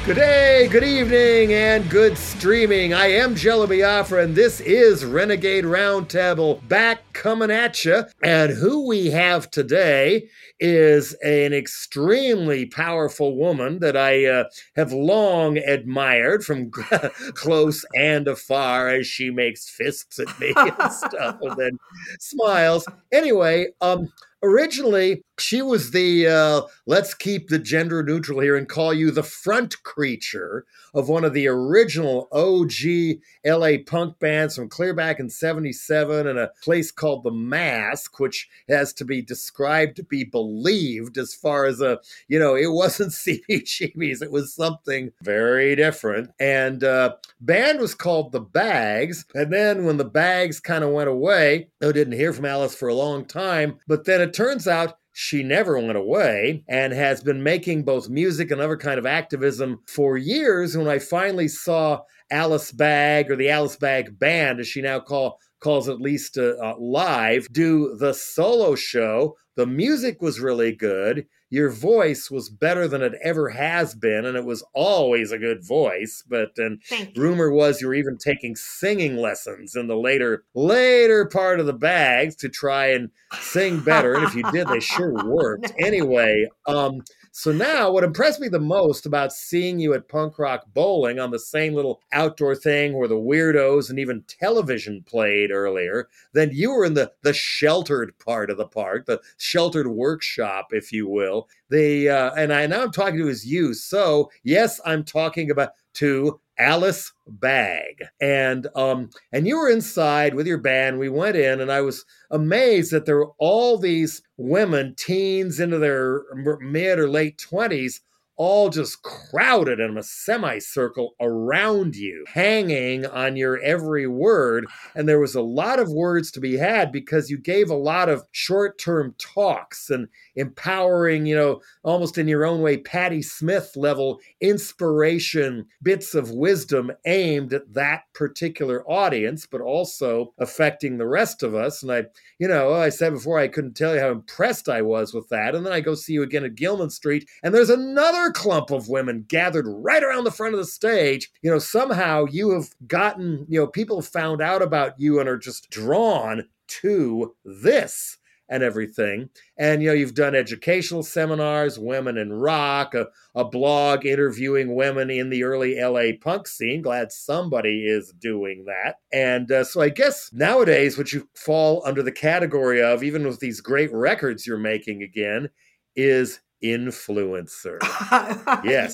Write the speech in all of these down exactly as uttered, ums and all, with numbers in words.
Good day, good evening, and good streaming. I am Jello Biafra, and this is Renegade Roundtable back coming at you. And who we have today is an extremely powerful woman that I uh, have long admired from close and afar as she makes fists at me and stuff and then smiles. Anyway, um, originally, she was the, uh, let's keep the gender neutral here and call you the front creature of one of the original O G L A punk bands from clear back in seventy-seven in a place called The Mask, which has to be described to be believed as far as a, you know, it wasn't C B G B's, it was something very different. And uh, band was called The Bags. And then when The Bags kind of went away, I didn't hear from Alice for a long time, but then it turns out she never went away and has been making both music and other kind of activism for years. When I finally saw Alice Bag, or the Alice Bag Band, as she now call, calls it, at least uh, uh, live, do the solo show, the music was really good. Your voice was better than it ever has been, and it was always a good voice. But and rumor was you were even taking singing lessons in the later later part of the Bags to try and sing better. And if you did, they sure worked. Anyway, um, so now what impressed me the most about seeing you at Punk Rock Bowling on the same little outdoor thing where the Weirdos and even television played earlier, then you were in the, the sheltered part of the park, the sheltered workshop, if you will. The uh, and I now I'm talking to as you. So yes, I'm talking about to Alice Bag. And um and you were inside with your band. We went in and I was amazed that there were all these women, teens into their mid or late twenties, all just crowded in a semicircle around you, hanging on your every word. And there was a lot of words to be had because you gave a lot of short-term talks and empowering, you know, almost in your own way, Patti Smith level inspiration, bits of wisdom aimed at that particular audience, but also affecting the rest of us. And I, you know, I said before, I couldn't tell you how impressed I was with that. And then I go see you again at Gilman Street, and there's another clump of women gathered right around the front of the stage. You know, somehow you have gotten, you know, people found out about you and are just drawn to this and everything. And, you know, you've done educational seminars, Women in Rock, a, a blog interviewing women in the early L A punk scene. Glad somebody is doing that. And uh, so I guess nowadays what you fall under the category of, even with these great records you're making again, is influencer. Yes.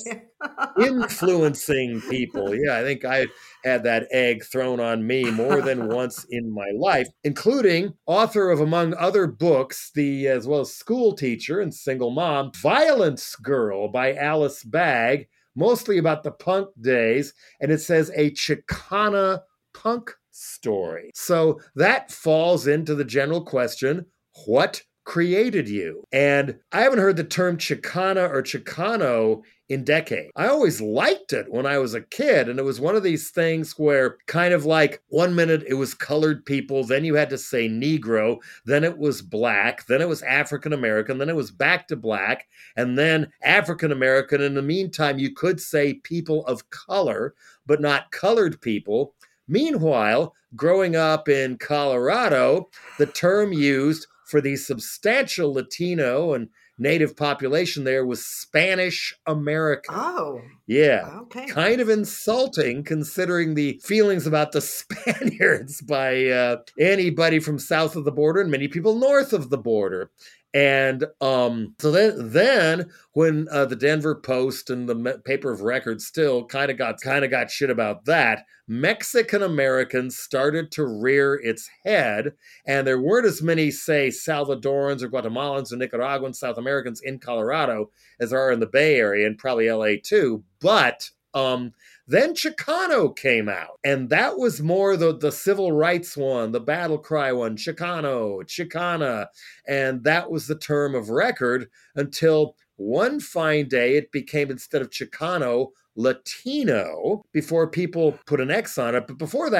Influencing people. Yeah, I think I had that egg thrown on me more than once in my life, including author of, among other books, the as well as school teacher and single mom, Violence Girl by Alice Bag, mostly about the punk days. And it says a Chicana punk story. So that falls into the general question, what created you? And I haven't heard the term Chicana or Chicano in decades. I always liked it when I was a kid, and it was one of these things where kind of like one minute it was colored people, then you had to say Negro, then it was black, then it was African American, then it was back to black, and then African American. In the meantime, you could say people of color, but not colored people. Meanwhile, growing up in Colorado, the term used for the substantial Latino and native population there was Spanish American. Oh. Yeah. Okay. Kind of insulting considering the feelings about the Spaniards by uh, anybody from south of the border and many people north of the border. And um, so then, then when uh, the Denver Post and the Me- Paper of Record still kind of got kind of got shit about that, Mexican Americans started to rear its head, and there weren't as many, say, Salvadorans or Guatemalans or Nicaraguans, South Americans in Colorado as there are in the Bay Area and probably L A too. But um, then Chicano came out, and that was more the, the civil rights one, the battle cry one, Chicano, Chicana, and that was the term of record until one fine day it became, instead of Chicano, Latino, before people put an X on it. But before that,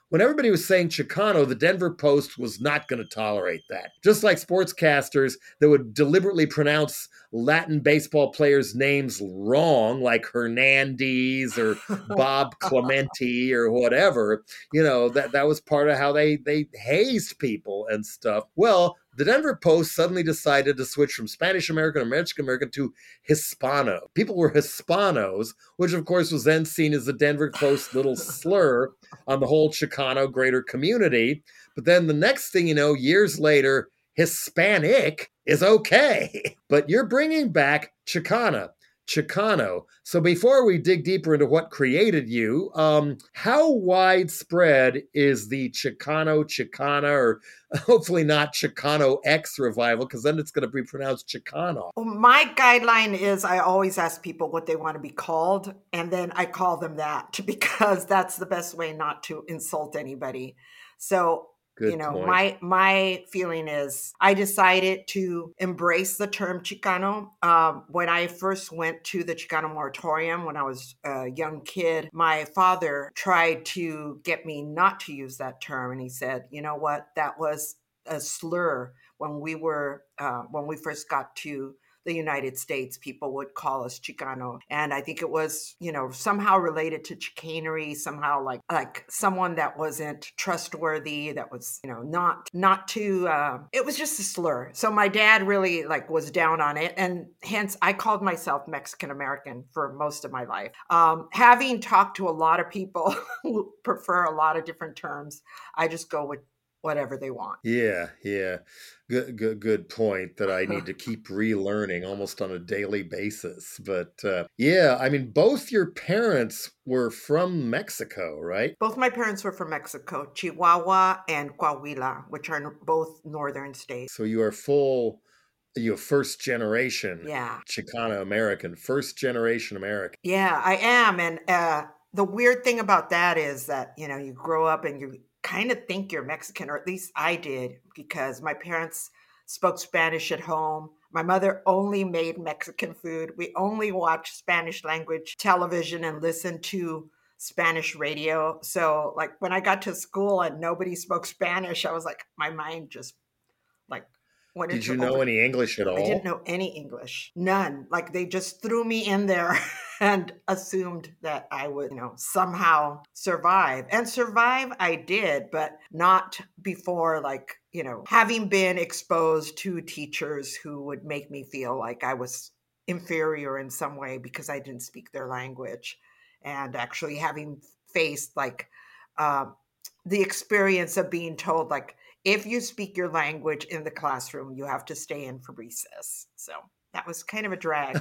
when everybody was saying Chicano, the Denver Post was not going to tolerate that. Just like sportscasters that would deliberately pronounce Latin baseball players' names wrong, like Hernandez or Bob Clemente or whatever, you know, that, that was part of how they, they hazed people and stuff. Well, the Denver Post suddenly decided to switch from Spanish American or Mexican American to Hispano. People were Hispanos, which of course was then seen as the Denver Post's little slur on the whole Chicano greater community. But then the next thing you know, years later, Hispanic is okay. But you're bringing back Chicana. Chicano. So before we dig deeper into what created you, um, how widespread is the Chicano, Chicana, or hopefully not Chicano X revival, because then it's going to be pronounced Chicano? Well, my guideline is I always ask people what they want to be called, and then I call them that because that's the best way not to insult anybody. So Good you know, point. my my feeling is I decided to embrace the term Chicano. Um, when I first went to the Chicano Moratorium when I was a young kid, my father tried to get me not to use that term, and he said, "You know what? That was a slur when we were uh, when we first got to the United States. People would call us Chicano." And I think it was, you know, somehow related to chicanery, somehow like like someone that wasn't trustworthy, that was, you know, not not too uh, it was just a slur. So my dad really like was down on it. And hence I called myself Mexican American for most of my life. Um, having talked to a lot of people who prefer a lot of different terms, I just go with whatever they want. Yeah, yeah. Good, good, good point that I need to keep relearning almost on a daily basis. But uh, yeah, I mean, both your parents were from Mexico, right? Both my parents were from Mexico, Chihuahua and Coahuila, which are both northern states. So you are full, you know, first generation Yeah. Chicano American, first generation American. Yeah, I am. And uh, the weird thing about that is that, you know, you grow up and you kind of think you're Mexican, or at least I did, because my parents spoke Spanish at home. My mother only made Mexican food. We only watched Spanish language television and listened to Spanish radio. So, like, when I got to school and nobody spoke Spanish, I was like, my mind just like went Did into you know over. any English at I didn't all? know any English, none. Like they just threw me in there and assumed that I would, you know, somehow survive. And survive I did, but not before, like, you know, having been exposed to teachers who would make me feel like I was inferior in some way because I didn't speak their language. And actually having faced like uh, the experience of being told, like, if you speak your language in the classroom, you have to stay in for recess. So that was kind of a drag.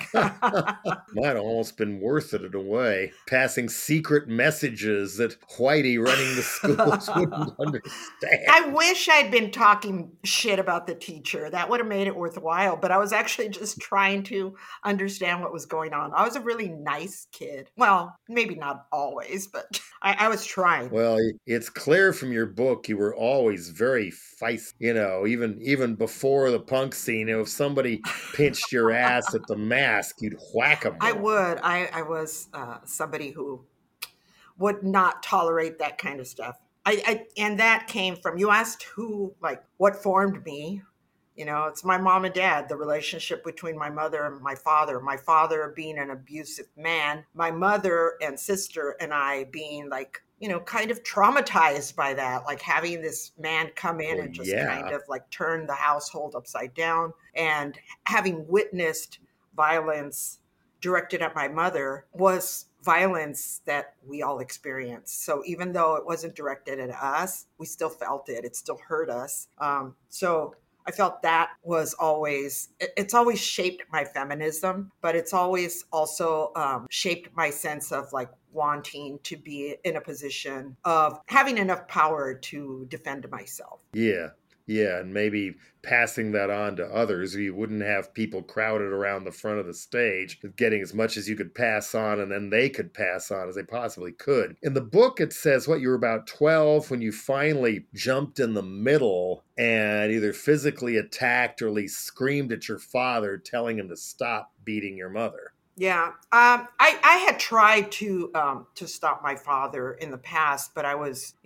Might have almost been worth it in a way. Passing secret messages that Whitey running the schools wouldn't understand. I wish I'd been talking shit about the teacher. That would have made it worthwhile. But I was actually just trying to understand what was going on. I was a really nice kid. Well, maybe not always, but I, I was trying. Well, it's clear from your book you were always very feisty. You know, even even before the punk scene, if somebody pinched your ass at the mask, you'd whack them. I would. I, I was uh, somebody who would not tolerate that kind of stuff. I, I and that came from, you asked who, like, what formed me. You know, it's my mom and dad, the relationship between my mother and my father. My father being an abusive man, my mother and sister and I being like, you know, kind of traumatized by that, like having this man come in Well, and just yeah. kind of like turn the household upside down, and having witnessed violence directed at my mother was violence that we all experienced. So even though it wasn't directed at us, we still felt it. It still hurt us. Um, so I felt that was always, it- it's always shaped my feminism, but it's always also um, shaped my sense of like wanting to be in a position of having enough power to defend myself. Yeah. Yeah, and maybe passing that on to others, or you wouldn't have people crowded around the front of the stage, getting as much as you could pass on, and then they could pass on as they possibly could. In the book, it says, what, you were about twelve when you finally jumped in the middle and either physically attacked or at least screamed at your father, telling him to stop beating your mother. Yeah, um, I I had tried to um, to stop my father in the past, but I was, you know,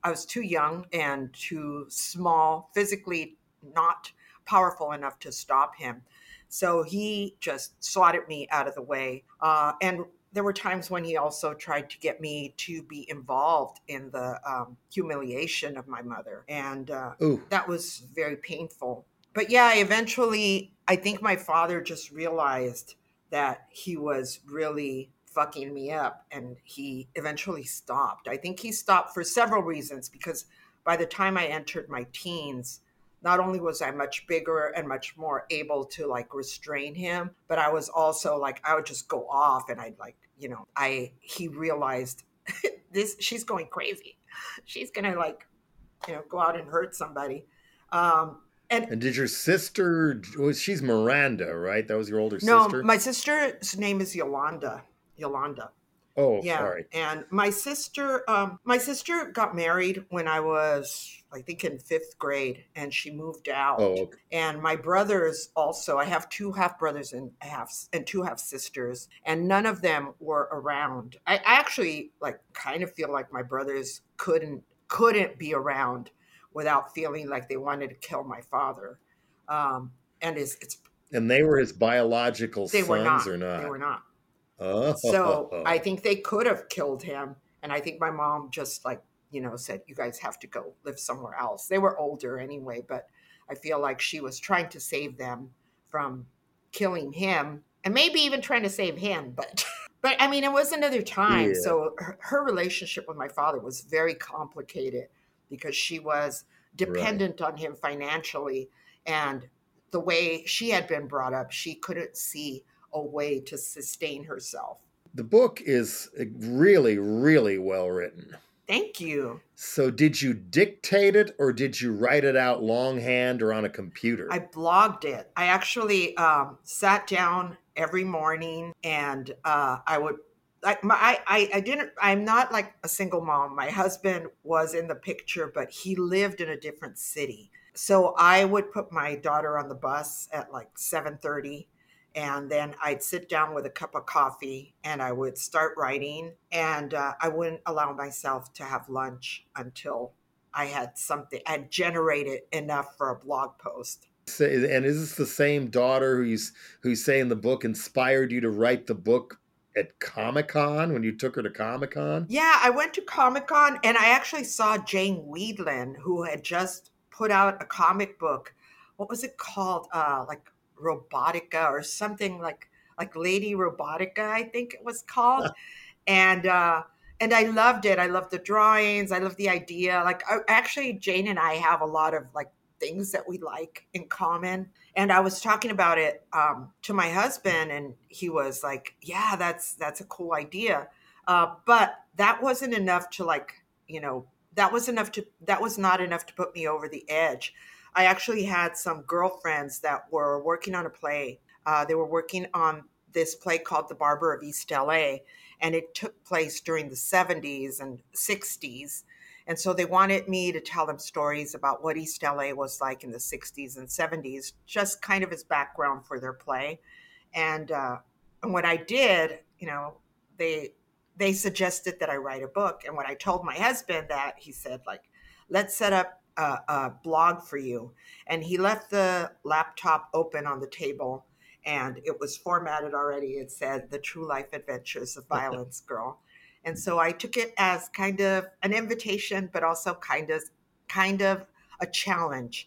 I was too young and too small, physically not powerful enough to stop him. So he just swatted me out of the way. Uh, and there were times when he also tried to get me to be involved in the um, humiliation of my mother. And uh, Ooh. that was very painful. But yeah, eventually, I think my father just realized that he was really fucking me up, and he eventually stopped. I think he stopped for several reasons, because by the time I entered my teens, not only was I much bigger and much more able to like restrain him, but I was also like, I would just go off, and I'd like, you know, I, he realized this, she's going crazy. She's going to like, you know, go out and hurt somebody. Um, and, and did your sister, was she's Miranda, right? That was your older no, sister? my sister's name is Yolanda. Yolanda. Oh, Yeah. sorry. And my sister, um, my sister got married when I was, I think, in fifth grade, and she moved out. Oh, okay. And my brothers also, I have two half brothers and half and two half sisters, and none of them were around. I, I actually like kind of feel like my brothers couldn't couldn't be around without feeling like they wanted to kill my father. Um, and it's, it's And they were his biological they were sons not. or not? They were not. Oh. So I think they could have killed him. And I think my mom just like, you know, said, you guys have to go live somewhere else. They were older anyway, but I feel like she was trying to save them from killing him, and maybe even trying to save him. But, but I mean, it was another time. Yeah. So her, her relationship with my father was very complicated, because she was dependent right. on him financially. And the way she had been brought up, she couldn't see a way to sustain herself. The book is really, really well written. Thank you. So did you dictate it, or did you write it out longhand or on a computer? I blogged it. I actually um, sat down every morning, and uh, I would I, my, I, I didn't, I'm not like a single mom. My husband was in the picture, but he lived in a different city. So I would put my daughter on the bus at like seven thirty, and then I'd sit down with a cup of coffee and I would start writing, and uh, I wouldn't allow myself to have lunch until I had something, I had generated enough for a blog post. And is this the same daughter who's who's saying the book inspired you to write the book at Comic-Con, when you took her to Comic-Con? Yeah, I went to Comic-Con, and I actually saw Jane Weedland, who had just put out a comic book. What was it called? Uh, like Robotica or something, like like Lady Robotica, I think it was called. and uh, and I loved it. I loved the drawings. I loved the idea. Like I, actually, Jane and I have a lot of like things that we like in common. And I was talking about it um, to my husband, and he was like, yeah, that's, that's a cool idea. Uh, but that wasn't enough to like, you know, that was enough to, that was not enough to put me over the edge. I actually had some girlfriends that were working on a play. Uh, they were working on this play called The Barber of East L A, and it took place during the seventies and sixties. And so they wanted me to tell them stories about what East L A was like in the sixties and seventies, just kind of as background for their play. And, uh, and when I did, you know, they they suggested that I write a book. And when I told my husband that, he said, like, let's set up a, a blog for you. And he left the laptop open on the table, and it was formatted already. It said, The True Life Adventures of Violence Girl. And so I took it as kind of an invitation, but also kind of, kind of a challenge.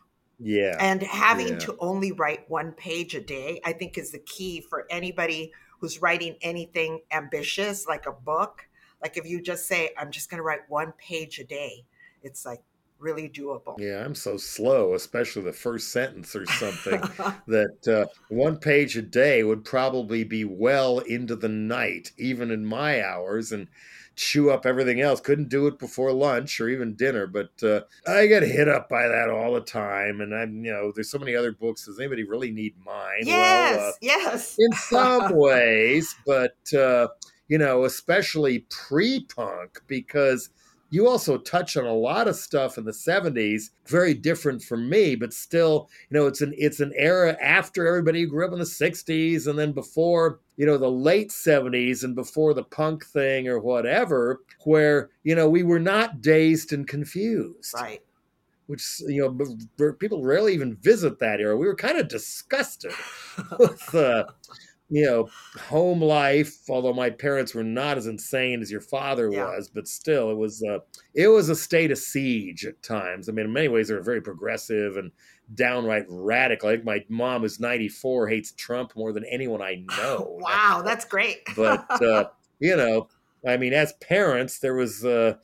Yeah. And having yeah. to only write one page a day, I think, is the key for anybody who's writing anything ambitious, like a book. Like if you just say, I'm just going to write one page a day, it's like really doable. Yeah, I'm so slow, especially the first sentence or something, that uh, one page a day would probably be well into the night, even in my hours, and chew up everything else. Couldn't do it before lunch or even dinner, but uh, I get hit up by that all the time. And I'm, you know, there's so many other books. Does anybody really need mine? Yes, well, uh, yes. In some ways, but, uh, you know, especially pre-punk, because you also touch on a lot of stuff in the seventies, very different from me, but still, you know, it's an it's an era after everybody who grew up in the sixties and then before, you know, the late seventies and before the punk thing or whatever, where, you know, we were not dazed and confused. Right. Which, you know, people rarely even visit that era. We were kind of disgusted with, uh, you know, home life. Although my parents were not as insane as your father Yeah. was, but still, it was uh, it was a state of siege at times. I mean, in many ways, they were very progressive and downright radical. Like my mom, who's ninety-four, hates Trump more than anyone I know. Wow, now. that's great. But uh, you know, I mean, as parents, there was uh,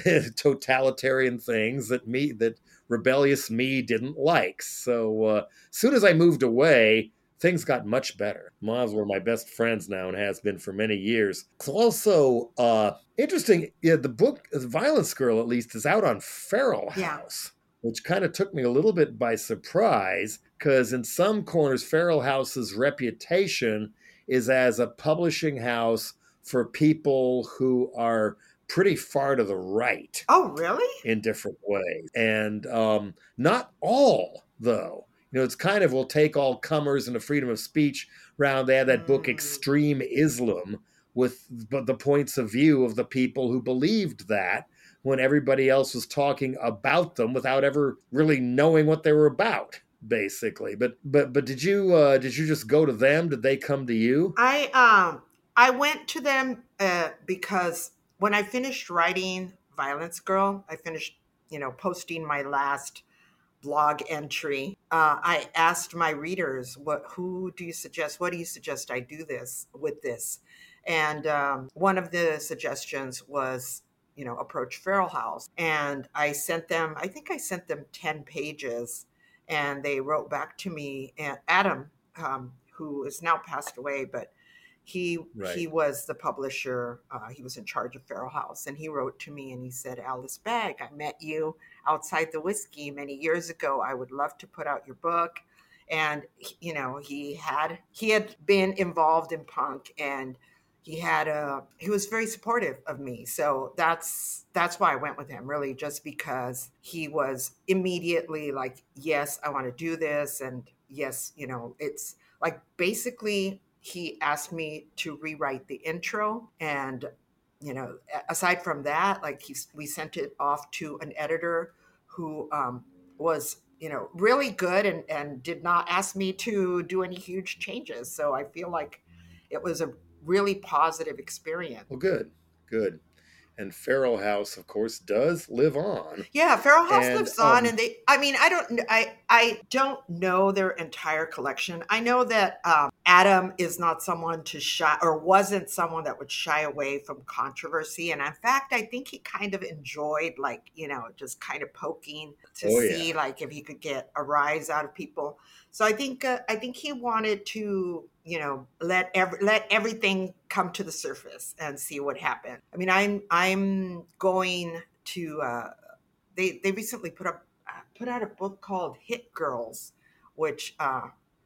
totalitarian things that me that rebellious me didn't like. So uh, as soon as I moved away, things got much better. Moms were my best friends now and has been for many years. It's also uh, interesting. Yeah, the book, The Violence Girl, at least, is out on Feral House. Yeah. Which kind of took me a little bit by surprise, because in some corners, Feral House's reputation is as a publishing house for people who are pretty far to the right. Oh, really? In different ways. And um, not all, though. You know, it's kind of, we'll take all comers and the freedom of speech round. They had that mm. book, Extreme Islam, with the points of view of the people who believed that, when everybody else was talking about them without ever really knowing what they were about, basically. But but but did you uh, did you just go to them? Did they come to you? I um I went to them uh, because when I finished writing Violence Girl, I finished, you know, posting my last blog entry. Uh, I asked my readers, "What? Who do you suggest? What do you suggest I do this with this?" And um, one of the suggestions was, you know, approach Feral House. And I sent them, I think I sent them ten pages, and they wrote back to me. And Adam, um, who is now passed away, but he right. he was the publisher. Uh, he was in charge of Feral House, and he wrote to me and he said, "Alice Begg, I met you outside the whiskey many years ago. I would love to put out your book." And you know, he had he had been involved in punk, and he had a he was very supportive of me. So that's that's why I went with him, really, just because he was immediately like, "Yes, I want to do this," and yes, you know, it's like basically he asked me to rewrite the intro, and you know, aside from that, like he, we sent it off to an editor who um, was, you know, really good and, and did not ask me to do any huge changes. So I feel like it was a really positive experience. Well, good, good. And Feral House, of course, does live on. Yeah, Feral House and, lives on, um, and they. I mean, I don't. I I don't know their entire collection. I know that um, Adam is not someone to shy, or wasn't someone that would shy away from controversy. And in fact, I think he kind of enjoyed, like, you know, just kind of poking to oh, see, yeah. like, if he could get a rise out of people. So I think uh, I think he wanted to, you know, let every, let everything come to the surface and see what happened. I mean, I'm I'm going to. Uh, they they recently put up uh, put out a book called Hit Girls, which uh,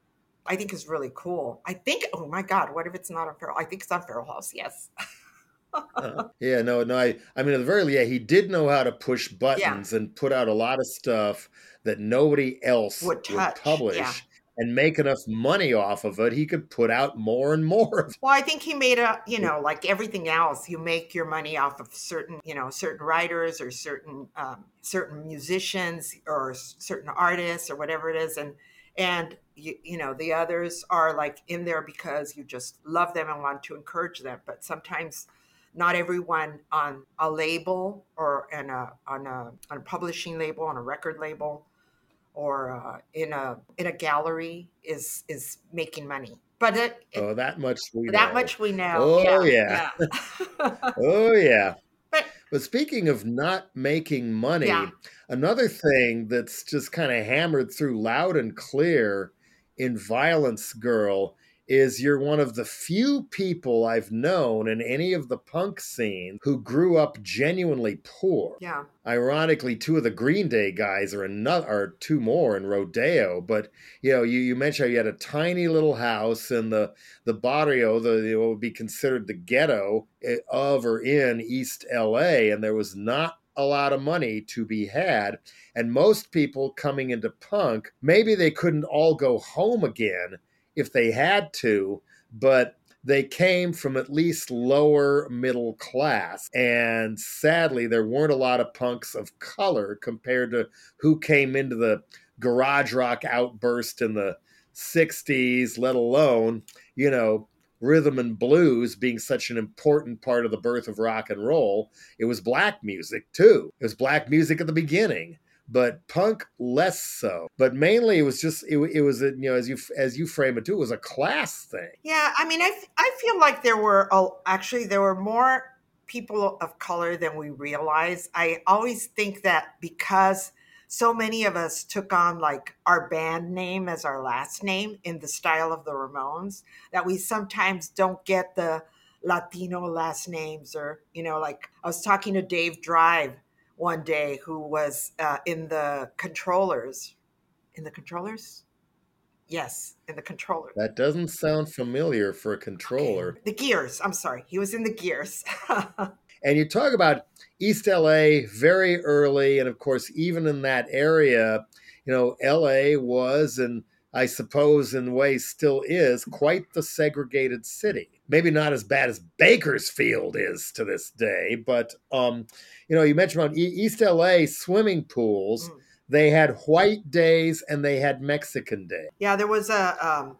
I think is really cool. I think. Oh my God, what if it's not on Feral? I think it's on Feral House. Yes. uh, yeah, no, no. I, I mean, at the very least, yeah, he did know how to push buttons yeah. and put out a lot of stuff that nobody else would, touch. would publish. Yeah. And make enough money off of it, he could put out more and more of it. Well, I think he made a, you know, like everything else, you make your money off of certain, you know, certain writers or certain, um, certain musicians or certain artists or whatever it is. And, and you, you know, the others are like in there because you just love them and want to encourage them. But sometimes not everyone on a label or in a, on a, on a publishing label, on a record label, or uh, in a in a gallery is is making money. But it, it, oh, that much we that know. much we know. Oh yeah, yeah, yeah. oh yeah. But, but speaking of not making money, yeah. another thing that's just kind of hammered through loud and clear in Violence Girl is you're one of the few people I've known in any of the punk scene who grew up genuinely poor. Yeah. Ironically, two of the Green Day guys are another, or two more in Rodeo. But you know, you, you mentioned how you had a tiny little house in the the barrio, the what would be considered the ghetto of or in East L A, and there was not a lot of money to be had. And most people coming into punk, maybe they couldn't all go home again if they had to, but they came from at least lower middle class. And sadly, there weren't a lot of punks of color compared to who came into the garage rock outburst in the sixties, let alone, you know, rhythm and blues being such an important part of the birth of rock and roll. It was black music too. It was black music at the beginning, but punk less so. But mainly it was just, it, it was, a, you know, as you as you frame it too, it was a class thing. Yeah, I mean, I, f- I feel like there were, a, actually, there were more people of color than we realize. I always think that because so many of us took on like our band name as our last name in the style of the Ramones, that we sometimes don't get the Latino last names. Or, you know, like I was talking to Dave Drive one day, who was uh, in the Controllers. In the Controllers? Yes, in the Controllers. That doesn't sound familiar for a Controller. Okay. The Gears. I'm sorry. He was in the Gears. And you talk about East L A very early. And of course, even in that area, you know, L A was, and I suppose in ways still is, quite the segregated city. Maybe not as bad as Bakersfield is to this day, but, um, you know, you mentioned about East L A swimming pools. Mm. They had white days and they had Mexican day. Yeah, there was a, um,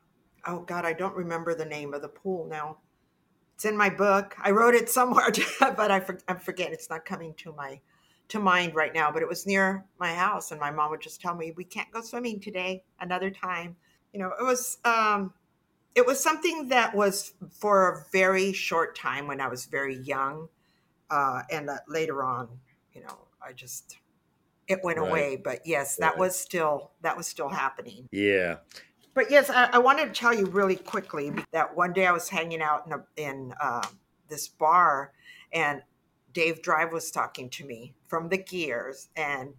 oh God, I don't remember the name of the pool now. It's in my book. I wrote it somewhere, but I, for, I forget. It's not coming to my to mind right now. But it was near my house, and my mom would just tell me, "We can't go swimming today. Another time." You know, it was um, it was something that was for a very short time when I was very young, uh, and uh, later on, you know, I just it went right. away. But yes, that right. was still that was still happening. Yeah. But yes, I, I wanted to tell you really quickly that one day I was hanging out in, a, in uh, this bar, and Dave Drive was talking to me from the Gears, and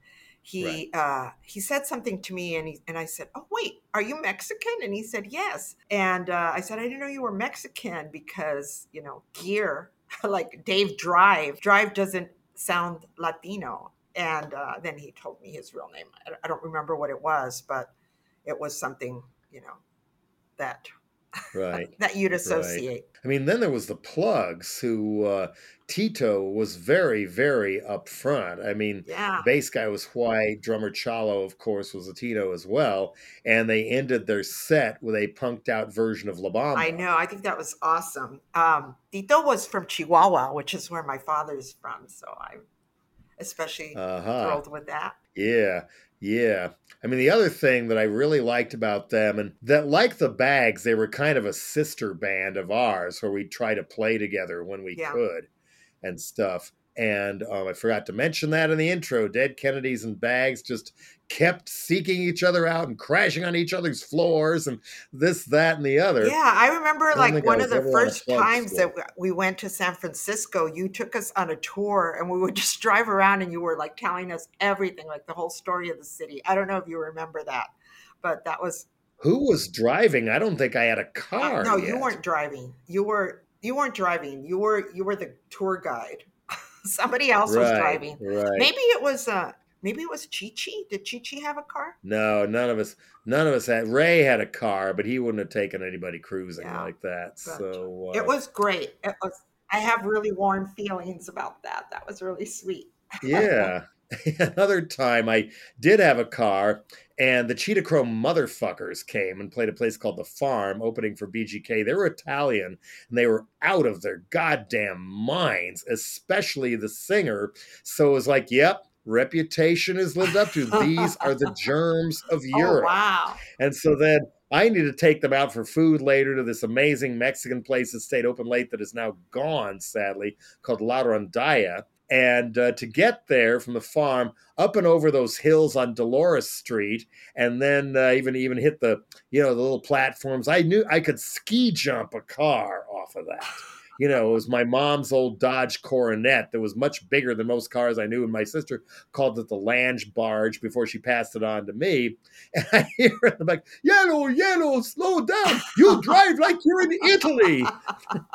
he right. uh, he said something to me, and he, and I said, "Oh wait, are you Mexican?" And he said, "Yes." And uh, I said, "I didn't know you were Mexican because you know Gear, like Dave Drive, Drive doesn't sound Latino." And uh, then he told me his real name. I, I don't remember what it was, but it was something, you know, that right that you'd associate. Right. I mean, then there was the Plugs, who uh, Tito was very, very upfront. I mean, yeah. bass guy was white, drummer Chalo, of course, was Latino as well, and they ended their set with a punked out version of La Bamba. I know. I think that was awesome. Um, Tito was from Chihuahua, which is where my father's from, so I'm especially uh-huh. thrilled with that. Yeah. Yeah. I mean, the other thing that I really liked about them, and that, like the Bags, they were kind of a sister band of ours where we'd try to play together when we yeah. could and stuff. And um, I forgot to mention that in the intro. Dead Kennedys and Bags just kept seeking each other out and crashing on each other's floors and this, that, and the other. Yeah, I remember I like one of the first times school. that we went to San Francisco, you took us on a tour and we would just drive around and you were like telling us everything, like the whole story of the city. I don't know if you remember that, but that was... Who was driving? I don't think I had a car. Uh, no, yet. you weren't driving. You were you weren't driving. You were you were the tour guide. Somebody else right, was driving. Right. Maybe it was uh maybe it was Chi-Chi. Did Chi-Chi have a car? No, none of us none of us had. Ray had a car, but he wouldn't have taken anybody cruising yeah, like that. So uh, it was great. It was I have really warm feelings about that. That was really sweet. Yeah. Another time I did have a car, and the Cheetah Chrome motherfuckers came and played a place called The Farm, opening for B G K. They were Italian, and they were out of their goddamn minds, especially the singer. So it was like, yep, reputation is lived up to. These are the germs of Europe. Oh, wow. And so then I needed to take them out for food later to this amazing Mexican place that stayed open late that is now gone, sadly, called La Rondalla. And uh, to get there from the farm, up and over those hills on Dolores Street, and then uh, even even hit the, you know, the little platforms, I knew I could ski jump a car off of that. You know, it was my mom's old Dodge Coronet that was much bigger than most cars I knew, and my sister called it the Lange barge before she passed it on to me. And I hear it, I'm like, yellow, yellow, slow down. You drive like you're in Italy.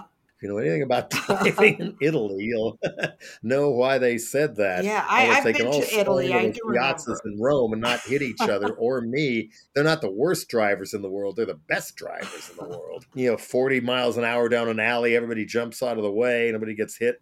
you know anything about driving in Italy, you'll know why they said that. Yeah, I, Unless I've they can been all to slow Italy. into I those do piazzas remember. in Rome and not hit each other or me. They're not the worst drivers in the world. They're the best drivers in the world. You know, forty miles an hour down an alley, everybody jumps out of the way, nobody gets hit.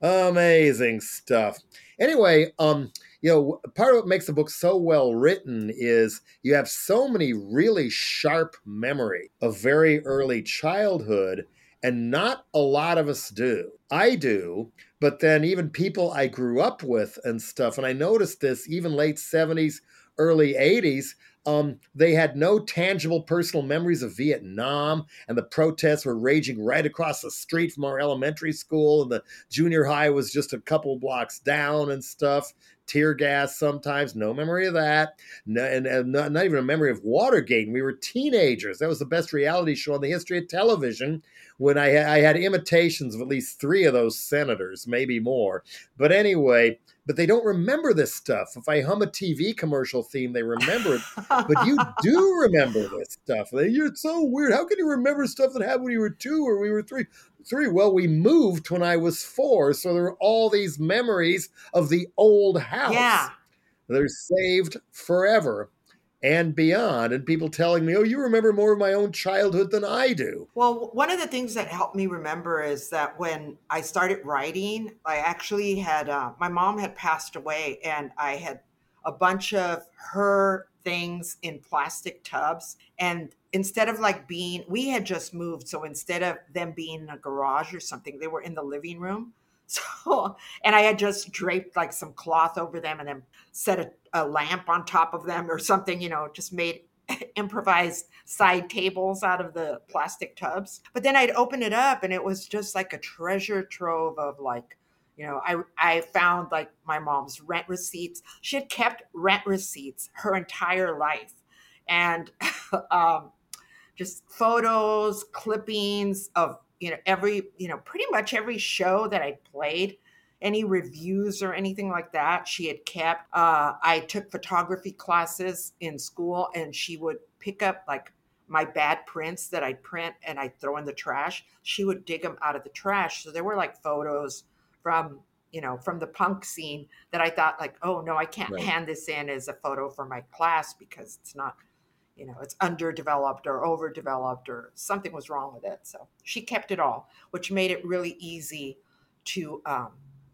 Amazing stuff. Anyway, um, you know, part of what makes the book so well written is you have so many really sharp memory of very early childhood, and not a lot of us do. I do, but then even people I grew up with and stuff, and I noticed this even late seventies, early eighties, um, they had no tangible personal memories of Vietnam, and the protests were raging right across the street from our elementary school, and the junior high was just a couple blocks down and stuff. Tear gas sometimes, no memory of that. No, and, and not, not even a memory of Watergate. We were teenagers. That was the best reality show in the history of television, when I, I had imitations of at least three of those senators, maybe more. But anyway, but they don't remember this stuff. If I hum a T V commercial theme, they remember it. But you do remember this stuff. You're so weird. How can you remember stuff that happened when you were two or we were three? Three. Well, we moved when I was four, so there are all these memories of the old Yeah. house. They're saved forever and beyond. And people telling me, oh, you remember more of my own childhood than I do. Well, one of the things that helped me remember is that when I started writing, I actually had, uh, my mom had passed away, and I had a bunch of her things in plastic tubs. And instead of like being, we had just moved. So instead of them being in a garage or something, they were in the living room. So, and I had just draped like some cloth over them and then set a, a lamp on top of them or something, you know, just made improvised side tables out of the plastic tubs. But then I'd open it up and it was just like a treasure trove of like, you know, I I found like my mom's rent receipts. She had kept rent receipts her entire life. And um, just photos, clippings of, you know, every, you know, pretty much every show that I played, any reviews or anything like that, she had kept. Uh, I took photography classes in school, and she would pick up like my bad prints that I'd print and I'd throw in the trash. She would dig them out of the trash. So there were like photos from, you know, from the punk scene that I thought like, oh no, I can't Right. hand this in as a photo for my class because it's not, you know, it's underdeveloped or overdeveloped or something was wrong with it. So she kept it all, which made it really easy to um,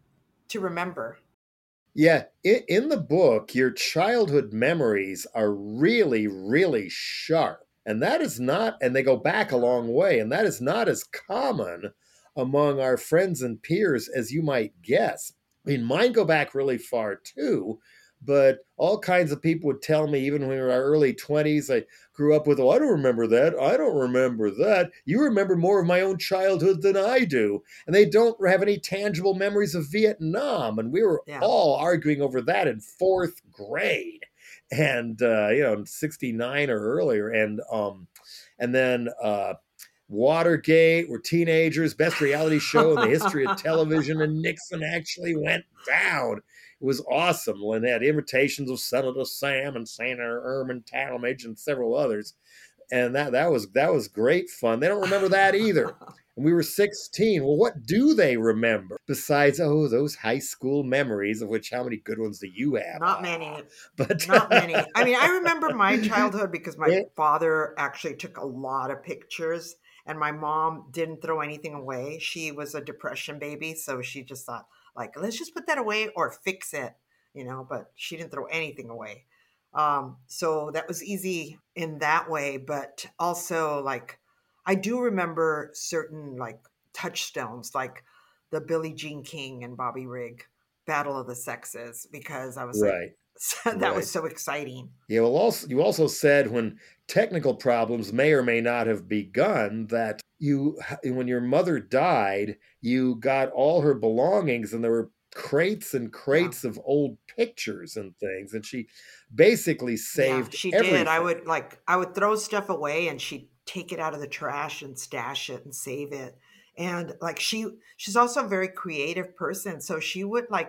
to remember. Yeah, in, in the book, your childhood memories are really, really sharp. And that is not, and they go back a long way, and that is not as common among our friends and peers as you might guess. I mean, mine go back really far too, but all kinds of people would tell me, even when we were in our early twenties, I grew up with, oh, I don't remember that. I don't remember that. You remember more of my own childhood than I do. And they don't have any tangible memories of Vietnam. And we were Yeah. all arguing over that in fourth grade. And, uh, you know, in sixty-nine or earlier. And, um, and then, uh, Watergate, we're teenagers, best reality show in the history of television, and Nixon actually went down. It was awesome. And they had imitations of Senator Sam and Senator Erman Talmadge and several others. And that that was that was great fun. They don't remember that either. And we were sixteen. Well, what do they remember besides, oh, those high school memories, of which how many good ones do you have? Not Ah, many. but Not many. I mean, I remember my childhood because my yeah, father actually took a lot of pictures and my mom didn't throw anything away. She was a depression baby, so she just thought like, let's just put that away or fix it, you know, but she didn't throw anything away. Um, so that was easy in that way, but also like I do remember certain like touchstones like the Billie Jean King and Bobby Rigg Battle of the Sexes because I was like right, that right. was so exciting. Yeah, well, also you also said when technical problems may or may not have begun that you, when your mother died, you got all her belongings, and there were crates and Yeah. crates of old pictures and things, and she basically Yeah, saved she did. I everything. would like I would throw stuff away and she'd take it out of the trash and stash it and save it. And like she she's also a very creative person. So she would like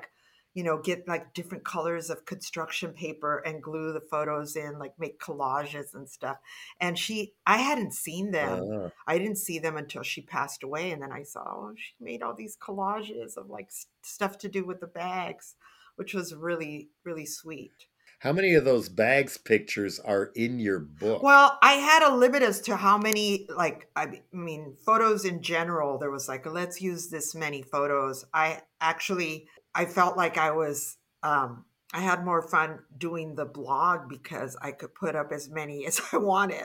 you know, get like different colors of construction paper and glue the photos in, like make collages and stuff. And she, I hadn't seen them. Uh, I didn't see them until she passed away. And then I saw, oh, she made all these collages of like s- stuff to do with the bags, which was really, really sweet. how many of those bags pictures are in your book? Well, I had a limit as to how many, like, I mean, photos in general. There was like, let's use this many photos. I actually, I felt like I was, um, I had more fun doing the blog because I could put up as many as I wanted.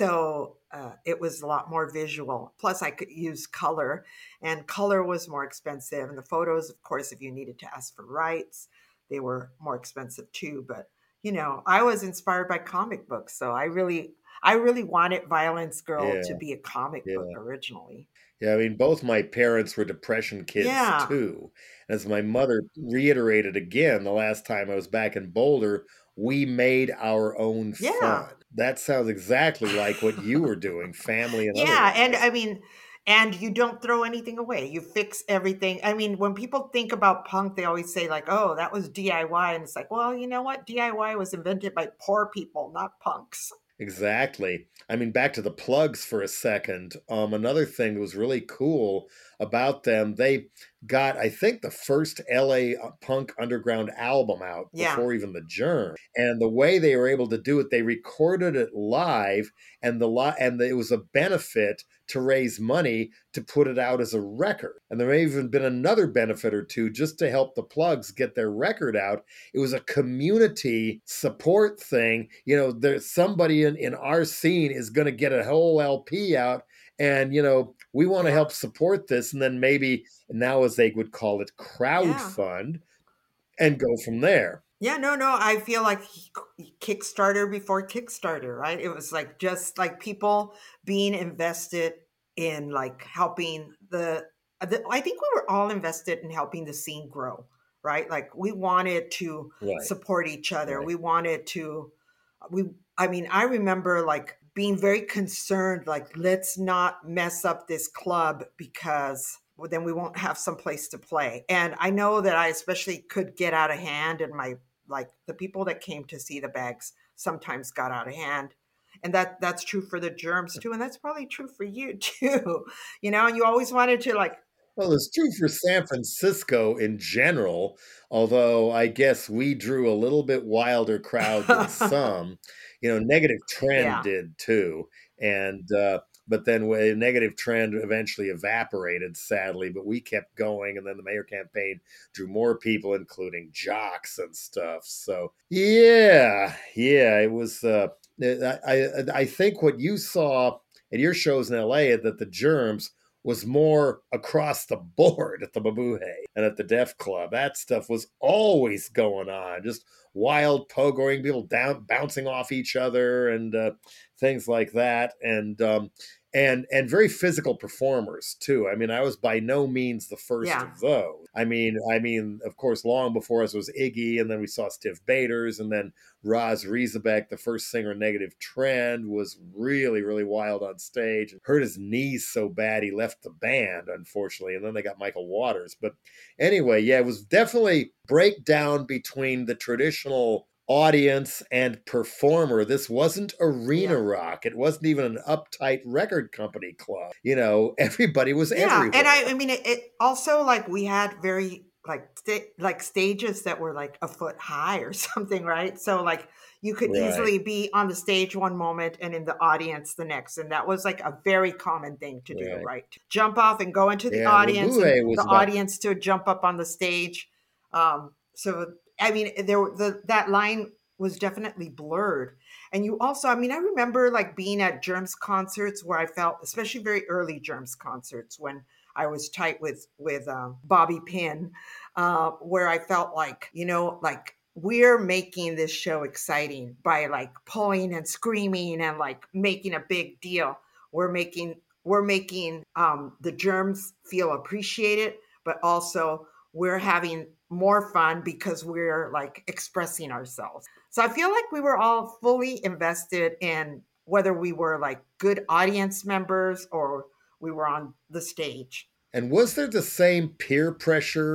So uh, it was a lot more visual. Plus, I could use color, and color was more expensive. And the photos, of course, if you needed to ask for rights, they were more expensive too. But you know, I was inspired by comic books, so I really, I really wanted Violence Girl to Yeah, be a comic book yeah. originally. Yeah, I mean, both my parents were depression kids Yeah, too. As my mother reiterated again the last time I was back in Boulder, we made our own yeah. fun. That sounds exactly like what you were doing, family and Yeah, and otherwise. I mean, and you don't throw anything away. You fix everything. I mean, when people think about punk, they always say like, "Oh, that was D I Y," and it's like, well, you know what? D I Y was invented by poor people, not punks. Exactly. I mean, back to the plugs for a second. Um, another thing that was really cool about them, they got, I think, the first L A punk underground album out Yeah, before even the Germ. And the way they were able to do it, they recorded it live, and the li- and it was a benefit to raise money to put it out as a record. And there may have even been another benefit or two just to help the plugs get their record out. It was a community support thing. You know, there's somebody in, in our scene is going to get a whole L P out, and you know, we want to yeah, help support this, and then maybe now, as they would call it, crowd yeah. fund, and go from there. Yeah, no, no. I feel like Kickstarter before Kickstarter, right? It was like just like people being invested in like helping the, the I think we were all invested in helping the scene grow, right? Like we wanted to Right, support each other. right. We wanted to we I mean, I remember like being very concerned like let's not mess up this club because well, then we won't have some place to play. And I know that I especially could get out of hand, and my like the people that came to see the bags sometimes got out of hand. And that that's true for the Germs too, and that's probably true for you too. You know, and you always wanted to like Well, it's true for San Francisco in general, although I guess we drew a little bit wilder crowd than some. You know, Negative Trend yeah. did too. And, uh, but then a Negative Trend eventually evaporated, sadly, but we kept going. And then the mayor campaign drew more people, including jocks and stuff. So, yeah, yeah, it was, uh, I, I, I think what you saw at your shows in L A that the Germs was more across the board at the Mabuhay and at the Def Club. That stuff was always going on, just wild pogoing, people down bouncing off each other, and uh, things like that. And um, and and very physical performers too. I mean, I was by no means the first Yeah. of those. I mean, I mean, of course, long before us was Iggy, and then we saw Stiff Baders, and then Roz Riesbeck, the first singer of Negative Trend, was really, really wild on stage. Hurt his knees so bad he left the band, unfortunately, and then they got Michael Waters. But anyway, yeah, it was definitely breakdown between the traditional audience and performer. This wasn't arena Yeah. rock. It wasn't even an uptight record company club. You know, everybody was Yeah, and I, I everywhere. mean, it, it also like we had very like sta- like stages that were like a foot high or something, right? So like you could Right. easily be on the stage one moment and in the audience the next, and that was like a very common thing to do, Right. right? Jump off and go into the Yeah, audience, and Mabuhay the was about audience to jump up on the stage. Um, so I mean, there were- the that line was definitely blurred. And you also, I mean, I remember like being at Germs concerts where I felt, especially very early Germs concerts when I was tight with with um, Bobby Pin, uh, where I felt like, you know, like we're making this show exciting by like pulling and screaming and like making a big deal. We're making we're making um, the Germs feel appreciated, but also we're having more fun because we're like expressing ourselves. So I feel like we were all fully invested in whether we were like good audience members or we were on the stage. And was there the same peer pressure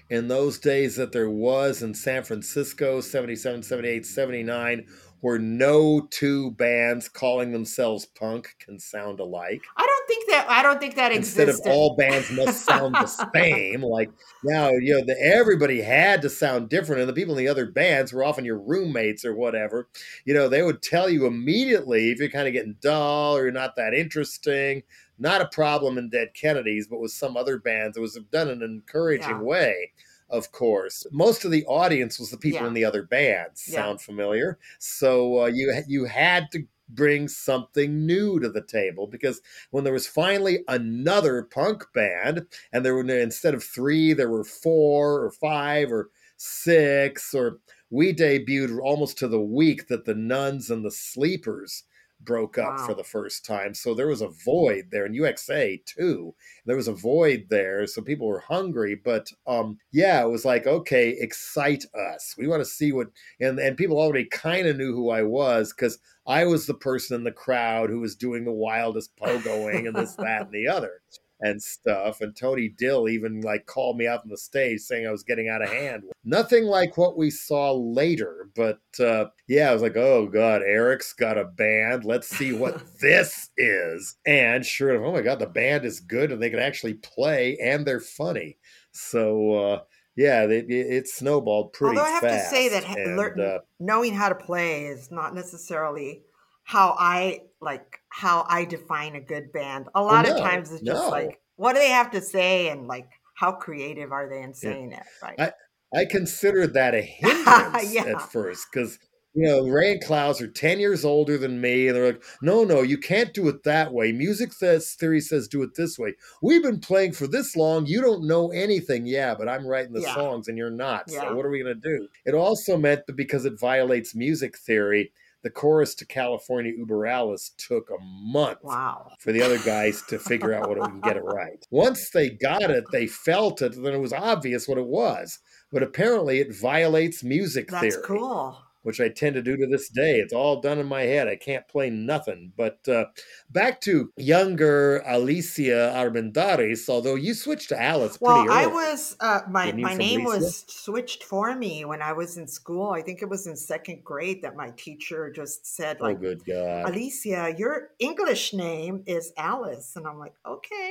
in those days that there was in San Francisco, seventy-seven, seventy-eight, seventy-nine, where no two bands calling themselves punk can sound alike. I don't think that I don't think that Instead of existed. all bands must sound the same, like now, you know, the, everybody had to sound different, and the people in the other bands were often your roommates or whatever. You know, they would tell you immediately if you're kind of getting dull or you're not that interesting. Not a problem in Dead Kennedys, but with some other bands, it was done in an encouraging Yeah. way. Of course, most of the audience was the people Yeah. in the other bands. Yeah. Sound familiar? So uh, you you had to bring something new to the table, because when there was finally another punk band, and there were, instead of three, there were four or five or six, or we debuted almost to the week that the Nuns and the Sleepers broke up Wow. for the first time. So there was a void there, in U X A too. There was a void there, so people were hungry. But um, yeah, it was like, okay, excite us. We want to see what, and and people already kind of knew who I was, because I was the person in the crowd who was doing the wildest pogoing and this, that, and the other and stuff. And Tony Dill even like called me out on the stage saying I was getting out of hand. Nothing like what we saw later, but uh, yeah, I was like, oh God, Eric's got a band. Let's see what this is. And sure enough, oh my God, the band is good and they can actually play and they're funny. So uh, yeah, it, it snowballed pretty Although I have fast. to say that ha- and, lear- uh, knowing how to play is not necessarily how I like how I define a good band. A lot oh, of no, times it's just no. like, what do they have to say, and like how creative are they in saying it? Right? I I considered that a hindrance Yeah. at first, because you know Ray and Klaus are ten years older than me, and they're like, "No, no, you can't do it that way. Music says, theory says do it this way. We've been playing for this long. You don't know anything." Yeah, but I'm writing the Yeah. songs, and you're not. Yeah. So what are we gonna do? It also meant that because it violates music theory, the chorus to California Uber Alice took a month Wow. for the other guys to figure out what it and get it right. Once they got it, they felt it, then it was obvious what it was. But apparently it violates music That's theory, cool. which I tend to do to this day. It's all done in my head. I can't play nothing. But uh, back to younger Alicia Armendariz, although you switched to Alice pretty Well, early. I was uh, my Didn't you, my from name Alicia? was switched for me when I was in school. I think it was in second grade that my teacher just said, Oh, like, good God. Alicia, your English name is Alice. And I'm like, okay,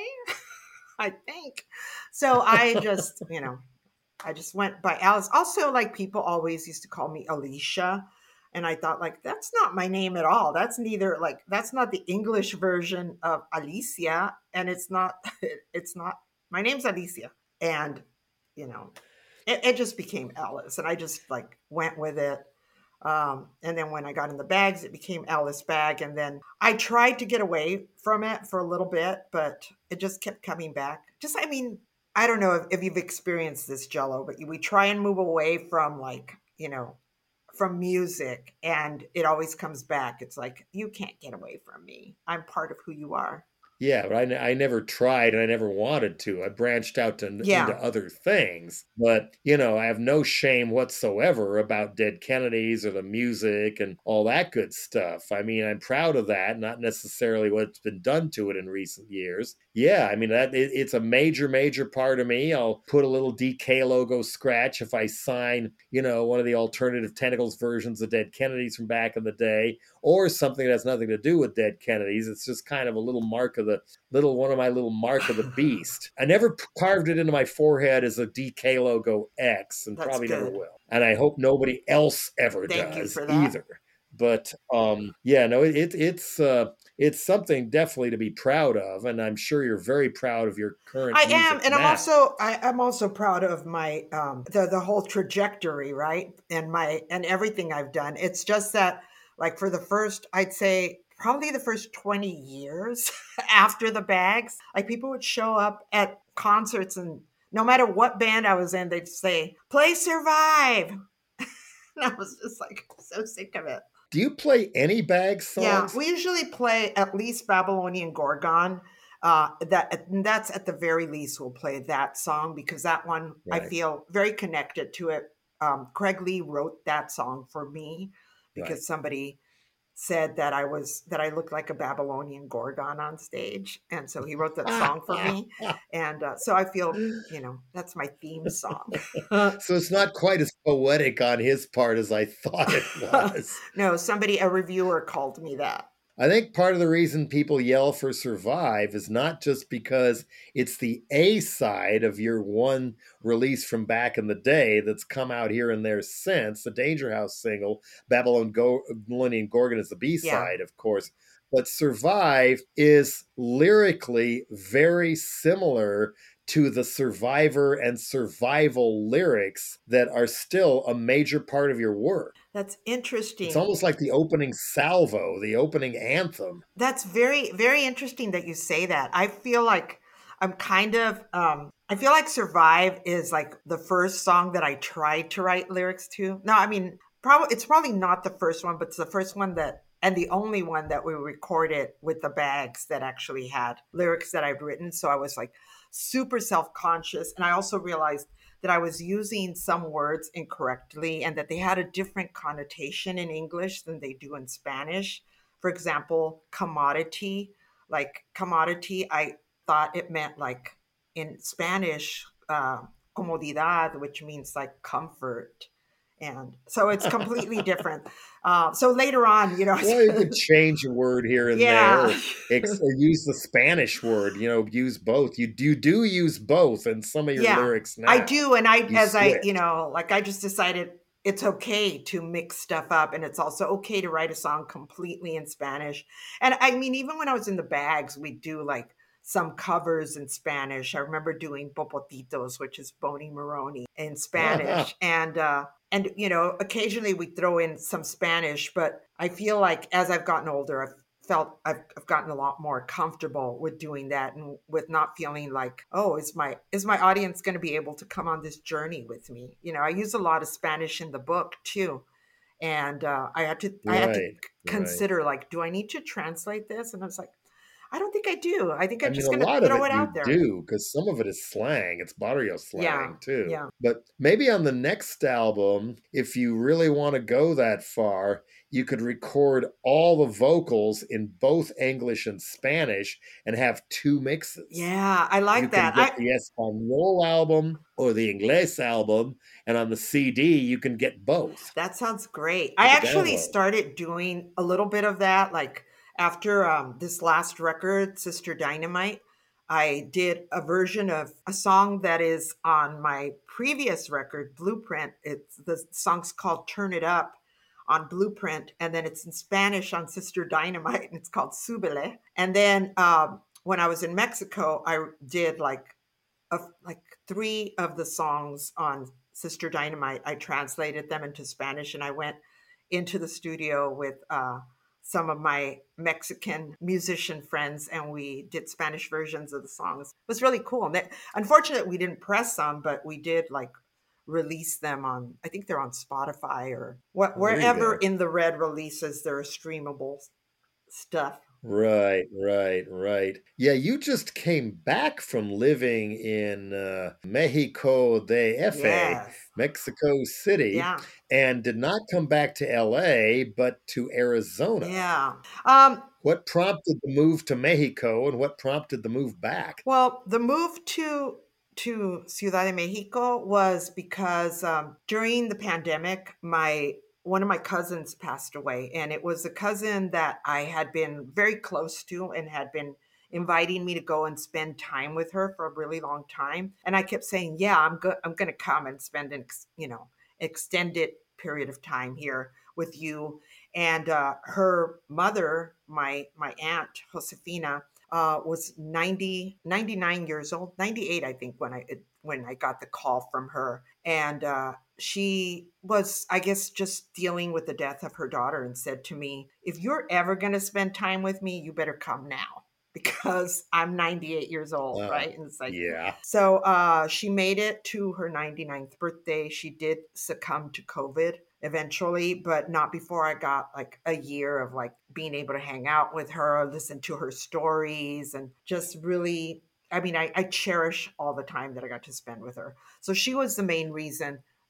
I think. So I just, you know, I just went by Alice. Also, like, people always used to call me Alicia. And I thought, like, that's not my name at all. That's neither, like, that's not the English version of Alicia. And it's not, it's not, my name's Alicia. And, you know, it, it just became Alice. And I just, like, went with it. Um, and then when I got in the bags, it became Alice Bag. And then I tried to get away from it for a little bit, but it just kept coming back. Just, I mean, I don't know if, if you've experienced this, Jello, but we try and move away from, like, you know, from music, and it always comes back. It's like, you can't get away from me. I'm part of who you are. Yeah, but I, ne- I never tried and I never wanted to. I branched out to, Yeah. into other things. But, you know, I have no shame whatsoever about Dead Kennedys or the music and all that good stuff. I mean, I'm proud of that, not necessarily what's been done to it in recent years. Yeah, I mean, that it, it's a major, major part of me. I'll put a little D K logo scratch if I sign, you know, one of the alternative Tentacles versions of Dead Kennedys from back in the day, or something that has nothing to do with Dead Kennedys. It's just kind of a little mark of the little one of my little mark of the beast. I never carved it into my forehead as a D K logo X, and That's probably good. never will. And I hope nobody else ever Thank you does for that. either. But um, yeah, no, it, it it's uh, it's something definitely to be proud of, and I'm sure you're very proud of your current. I music am, and I'm now. also I, I'm also proud of my um, the the whole trajectory, right, and my and everything I've done. It's just that, like, for the first, I'd say probably the first twenty years after the bags, like, people would show up at concerts, and no matter what band I was in, they'd say, "Play Survive," and I was just like so sick of it. Do you play any bag songs? Yeah, we usually play at least Babylonian Gorgon. Uh, that that's at the very least we'll play that song, because that one I Right. feel very connected to it. Um, Craig Lee wrote that song for me because Right. somebody said that I was that I looked like a Babylonian Gorgon on stage, and so he wrote that song for me, and uh, so I feel, you know, that's my theme song. So it's not quite as poetic on his part as I thought it was. No, somebody, a reviewer, called me that. I think part of the reason people yell for Survive is not just because it's the A side of your one release from back in the day that's come out here and there since. The Danger House single, Babylon Go- Babylonian Gorgon, is the B Yeah. side, of course. But Survive is lyrically very similar to the Survivor and Survival lyrics that are still a major part of your work. That's interesting. It's almost like the opening salvo, the opening anthem. That's very, very interesting that you say that. I feel like I'm kind of, um, I feel like Survive is like the first song that I tried to write lyrics to. No, I mean, probably it's probably not the first one, but it's the first one that, and the only one that we recorded with the Bags that actually had lyrics that I've written. So I was like super self-conscious. And I also realized that I was using some words incorrectly and that they had a different connotation in English than they do in Spanish. For example, commodity, like commodity, I thought it meant like in Spanish, uh, comodidad, which means like comfort. And so it's completely different. Uh, so later on, you know, well, you could change a word here and yeah. there, or, ex- or use the Spanish word. You know, use both. You do you do use both in some of your yeah, lyrics now. I do, and I You as I switch. you know, like I just decided it's okay to mix stuff up, and it's also okay to write a song completely in Spanish. And I mean, even when I was in the Bags, we do like some covers in Spanish. I remember doing Popotitos, which is Boney Maroney in Spanish, and uh, and you know, occasionally we throw in some Spanish. But I feel like as I've gotten older, I've felt I've, I've gotten a lot more comfortable with doing that and with not feeling like, oh, is my is my audience going to be able to come on this journey with me? You know, I use a lot of Spanish in the book too, and uh, I had to I had to Right, right. consider like, do I need to translate this? And I was like, I don't think I do. I think I I'm mean, just a going to lot of throw it it you out there. do because some of it is slang. It's barrio slang Yeah, too. yeah. But maybe on the next album, if you really want to go that far, you could record all the vocals in both English and Spanish and have two mixes. Yeah, I like You can that. get I the Espanol album or the Inglés album, and on the C D, you can get both That sounds great. I as a actually download. started doing a little bit of that. Like after um, this last record, Sister Dynamite, I did a version of a song that is on my previous record, Blueprint. It's the song's called Turn It Up on Blueprint, and then it's in Spanish on Sister Dynamite, and it's called Subele. And then um, when I was in Mexico, I did like of like three of the songs on Sister Dynamite. I translated them into Spanish, and I went into the studio with uh, some of my Mexican musician friends, and we did Spanish versions of the songs. It was really cool. And they, unfortunately, we didn't press some, but we did like release them on. I think they're on Spotify or what, Well, there you wherever go. in the red releases there are streamable stuff. Right, right, right. Yeah, you just came back from living in uh, Mexico D F, Yes. Mexico City, Yeah. and did not come back to L A, but to Arizona. Yeah. Um, What prompted the move to Mexico and what prompted the move back? Well, the move to to Ciudad de Mexico was because um, during the pandemic, my one of my cousins passed away, and it was a cousin that I had been very close to and had been inviting me to go and spend time with her for a really long time. And I kept saying, "Yeah, I'm good. I'm going to come and spend an ex- you know extended period of time here with you." And uh, her mother, my my aunt Josefina, uh, was ninety, ninety-nine years old, ninety-eight, I think, when I when I got the call from her. And uh, she was, I guess, just dealing with the death of her daughter and said to me, if you're ever going to spend time with me, you better come now because I'm ninety-eight years old, Uh, right? And it's like, yeah. so uh, she made it to her ninety-ninth birthday. She did succumb to COVID eventually, but not before I got like a year of like being able to hang out with her, listen to her stories, and just really, I mean, I, I cherish all the time that I got to spend with her. So she was the main reason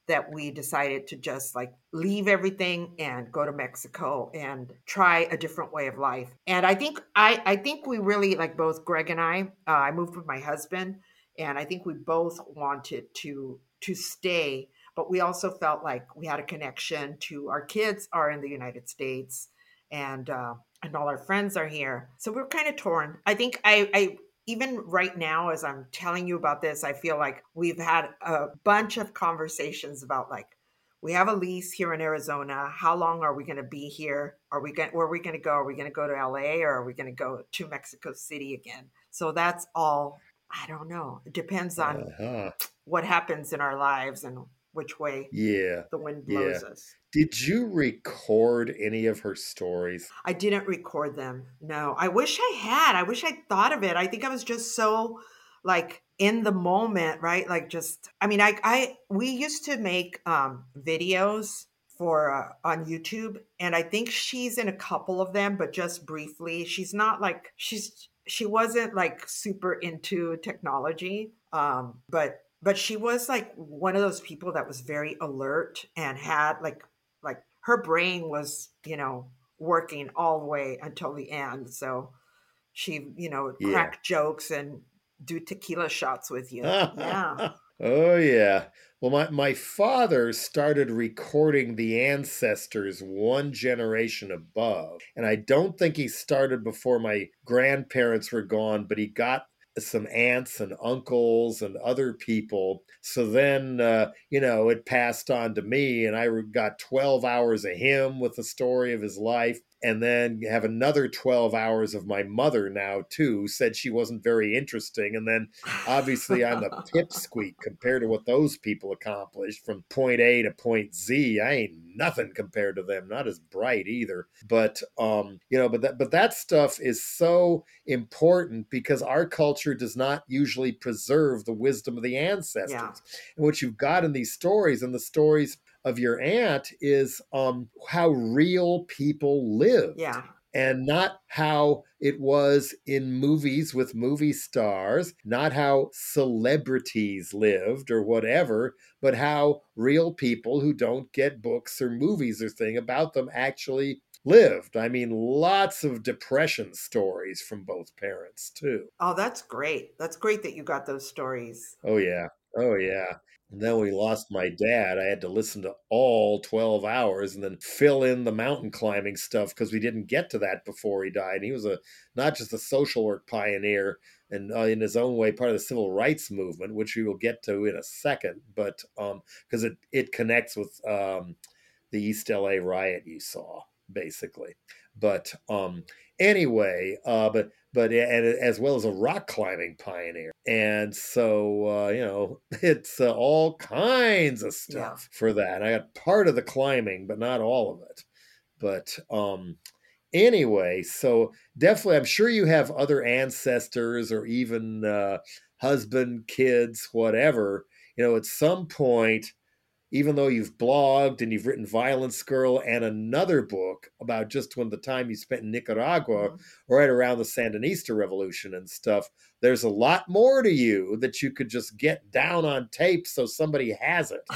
that we decided to just like leave everything and go to Mexico and try a different way of life. And I think I I think we really like both Greg and I. Uh, I moved with my husband, and I think we both wanted to to stay, but we also felt like we had a connection to our kids are in the United States, and uh, and all our friends are here. So we're kind of torn. I think I, I even right now, as I'm telling you about this, I feel like we've had a bunch of conversations about like, we have a lease here in Arizona. How long are we going to be here? Are we going? Where are we going to go? Are we going to go to L A or are we going to go to Mexico City again? So that's all. I don't know. It depends on Uh-huh. what happens in our lives and which way Yeah. the wind Yeah. blows us. Did you record any of her stories? I didn't record them. No, I wish I had. I wish I'd thought of it. I think I was just so like in the moment, right? Like just, I mean, I, I, we used to make um, videos for uh, on YouTube, and I think she's in a couple of them, but just briefly. She's not like she's she wasn't like super into technology, um, but but she was like one of those people that was very alert and had like like her brain was, you know, working all the way until the end. So she, you know, would Yeah. crack jokes and do tequila shots with you. Yeah. Oh, yeah. Well, my, my father started recording the ancestors one generation above. And I don't think he started before my grandparents were gone, but he got some aunts and uncles and other people. So then, uh, you know, it passed on to me, and I got twelve hours of him with the story of his life. And then have another twelve hours of my mother now, too, said she wasn't very interesting. And then obviously I'm the pipsqueak compared to what those people accomplished from point A to point Z. I ain't nothing compared to them, not as bright either. But, um, you know, but that, but that stuff is so important because our culture does not usually preserve the wisdom of the ancestors. Yeah. And what you've got in these stories and the stories of your aunt is um, how real people lived. Yeah. And not how it was in movies with movie stars, not how celebrities lived or whatever, but how real people who don't get books or movies or thing about them actually lived. I mean, lots of depression stories from both parents, too. Oh, that's great. That's great that you got those stories. Oh, yeah. Oh, yeah. And then when we lost my dad, I had to listen to all twelve hours and then fill in the mountain climbing stuff because we didn't get to that before he died. And he was a not just a social work pioneer and uh, in his own way part of the civil rights movement, which we will get to in a second, but um because it it connects with um the East L A riot you saw, basically. But um anyway, uh but but and as well as a rock climbing pioneer. And so, uh, you know, it's uh, all kinds of stuff yeah. for that. I got part of the climbing, but not all of it. But um, anyway, so definitely, I'm sure you have other ancestors or even uh, husband, kids, whatever. You know, at some point, even though you've blogged and you've written Violence Girl and another book about just when the time you spent in Nicaragua, mm-hmm. right around the Sandinista Revolution and stuff, there's a lot more to you that you could just get down on tape so somebody has it.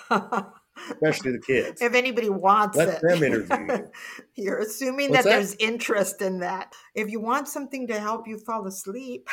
Especially the kids. If anybody wants Let it. them interview you. You're assuming What's that, that there's interest in that. If you want something to help you fall asleep.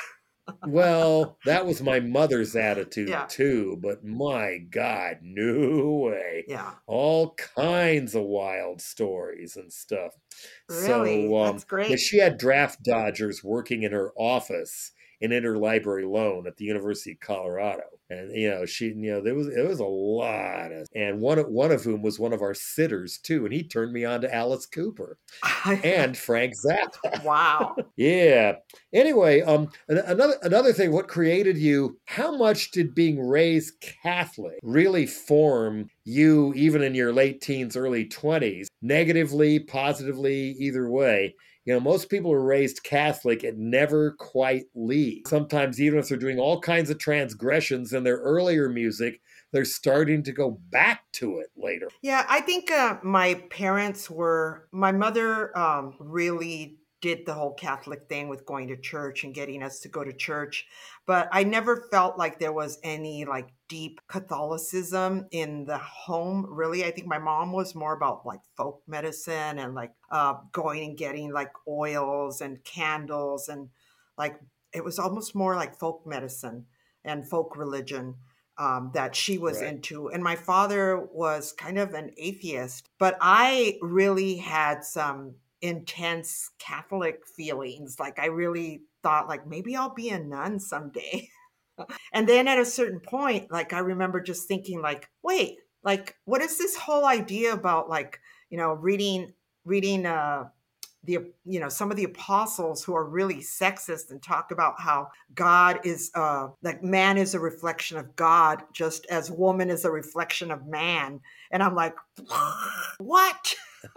Well, that was my mother's attitude yeah. too, but my God, no way. Yeah. All kinds of wild stories and stuff. Really? So, um, That's great. but she had draft dodgers working in her office in interlibrary loan at the University of Colorado. And, you know, she, you know, there was, it was a lot of, and one of, one of whom was one of our sitters too. And he turned me on to Alice Cooper and Frank Zappa. Wow. Yeah. Anyway, um, another, another thing, what created you, how much did being raised Catholic really form you, even in your late teens, early twenties, negatively, positively, either way? You know, most people are raised Catholic and never quite leave. Sometimes, even if they're doing all kinds of transgressions in their earlier music, they're starting to go back to it later. Yeah, I think uh, my parents were, my mother um, really did the whole Catholic thing with going to church and getting us to go to church. But I never felt like there was any like deep Catholicism in the home, really. I think my mom was more about like folk medicine and like uh, going and getting like oils and candles, and like it was almost more like folk medicine and folk religion um, that she was Right. into. And my father was kind of an atheist, but I really had some intense Catholic feelings. Like I really thought like maybe I'll be a nun someday. And then at a certain point, like I remember just thinking like, wait, like what is this whole idea about like, you know, reading reading uh the you know some of the apostles who are really sexist and talk about how God is uh like man is a reflection of God just as woman is a reflection of man. And I'm like, what?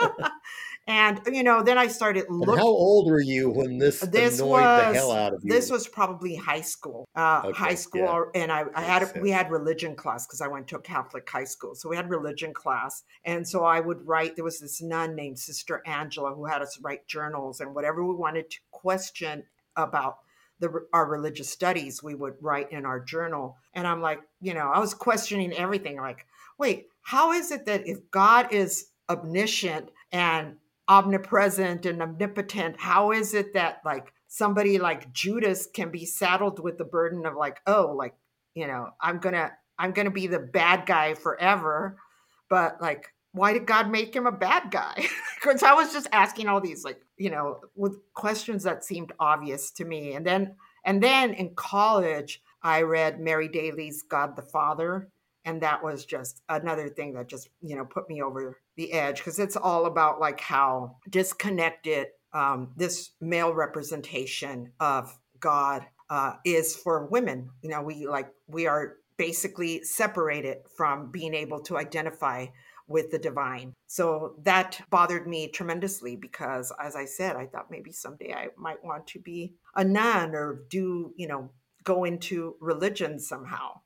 And you know then I started And how looking. old were you when this This annoyed the hell was out of this you? was probably high school, uh, high Okay, school, yeah, or- and I, I makes had we sense. had religion class because I went to a Catholic high school, so we had religion class, and so I would write. There was this nun named Sister Angela who had us write journals, and whatever we wanted to question about the our religious studies, we would write in our journal. And I'm like, you know, I was questioning everything. Like, wait, how is it that if God is omniscient and omnipresent and omnipotent, how is it that like somebody like Judas can be saddled with the burden of like, oh, like, you know, i'm gonna i'm gonna be the bad guy forever, but like why did God make him a bad guy? Because I was just asking all these like, you know, with questions that seemed obvious to me. And then and then in college I read Mary Daly's God the Father, and that was just another thing that just, you know, put me over the edge, because it's all about like how disconnected um, this male representation of God uh, is for women. You know, we like we are basically separated from being able to identify with the divine. So that bothered me tremendously because, as I said, I thought maybe someday I might want to be a nun or do, you know, go into religion somehow.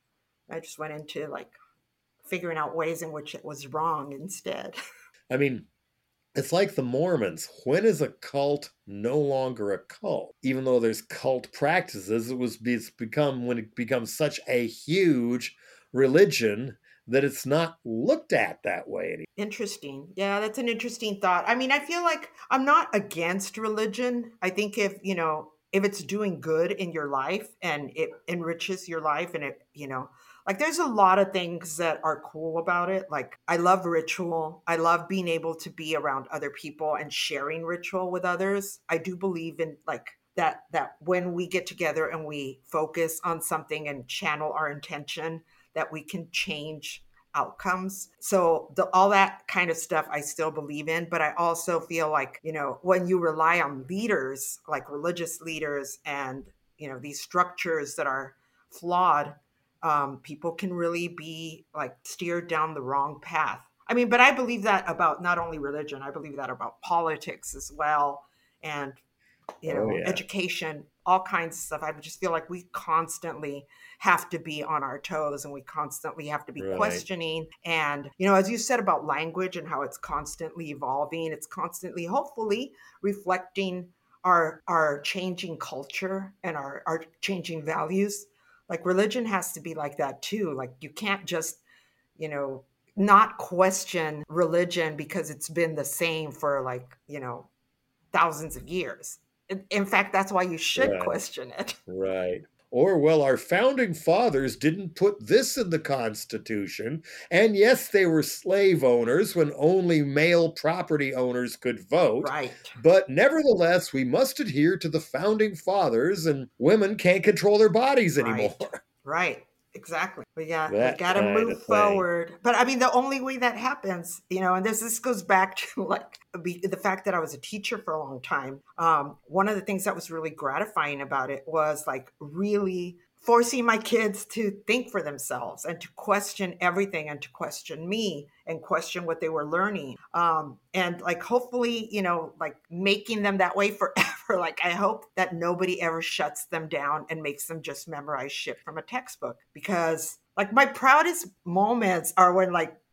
I just went into like figuring out ways in which it was wrong instead. I mean, it's like the Mormons. When is a cult no longer a cult? Even though there's cult practices, it was it's become when it becomes such a huge religion that it's not looked at that way anymore. Interesting. Yeah, that's an interesting thought. I mean, I feel like I'm not against religion. I think if, you know, if it's doing good in your life and it enriches your life and it, you know, like there's a lot of things that are cool about it. Like I love ritual. I love being able to be around other people and sharing ritual with others. I do believe in like that that when we get together and we focus on something and channel our intention, that we can change outcomes. So the, all that kind of stuff I still believe in, but I also feel like, you know, when you rely on leaders, like religious leaders and, you know, these structures that are flawed, um, people can really be like steered down the wrong path. I mean, but I believe that about not only religion, I believe that about politics as well. And you Oh, know, yeah. education, all kinds of stuff. I just feel like we constantly have to be on our toes and we constantly have to be Right. questioning. And, you know, as you said about language and how it's constantly evolving, it's constantly, hopefully, reflecting our our changing culture and our, our changing values. Like religion has to be like that too. Like you can't just, you know, not question religion because it's been the same for like, you know, thousands of years. In, in fact, that's why you should Right. question it. Right. Or, well, our founding fathers didn't put this in the Constitution. And yes, they were slave owners when only male property owners could vote. Right, But nevertheless, we must adhere to the founding fathers, and women can't control their bodies right, anymore. right. Exactly. We got we That got to kind move of thing. forward. But I mean, the only way that happens, you know, and this this goes back to like be, the fact that I was a teacher for a long time. Um, one of the things that was really gratifying about it was like really forcing my kids to think for themselves and to question everything and to question me and question what they were learning. Um, and like hopefully, you know, like making them that way forever. Like I hope that nobody ever shuts them down and makes them just memorize shit from a textbook, because like my proudest moments are when like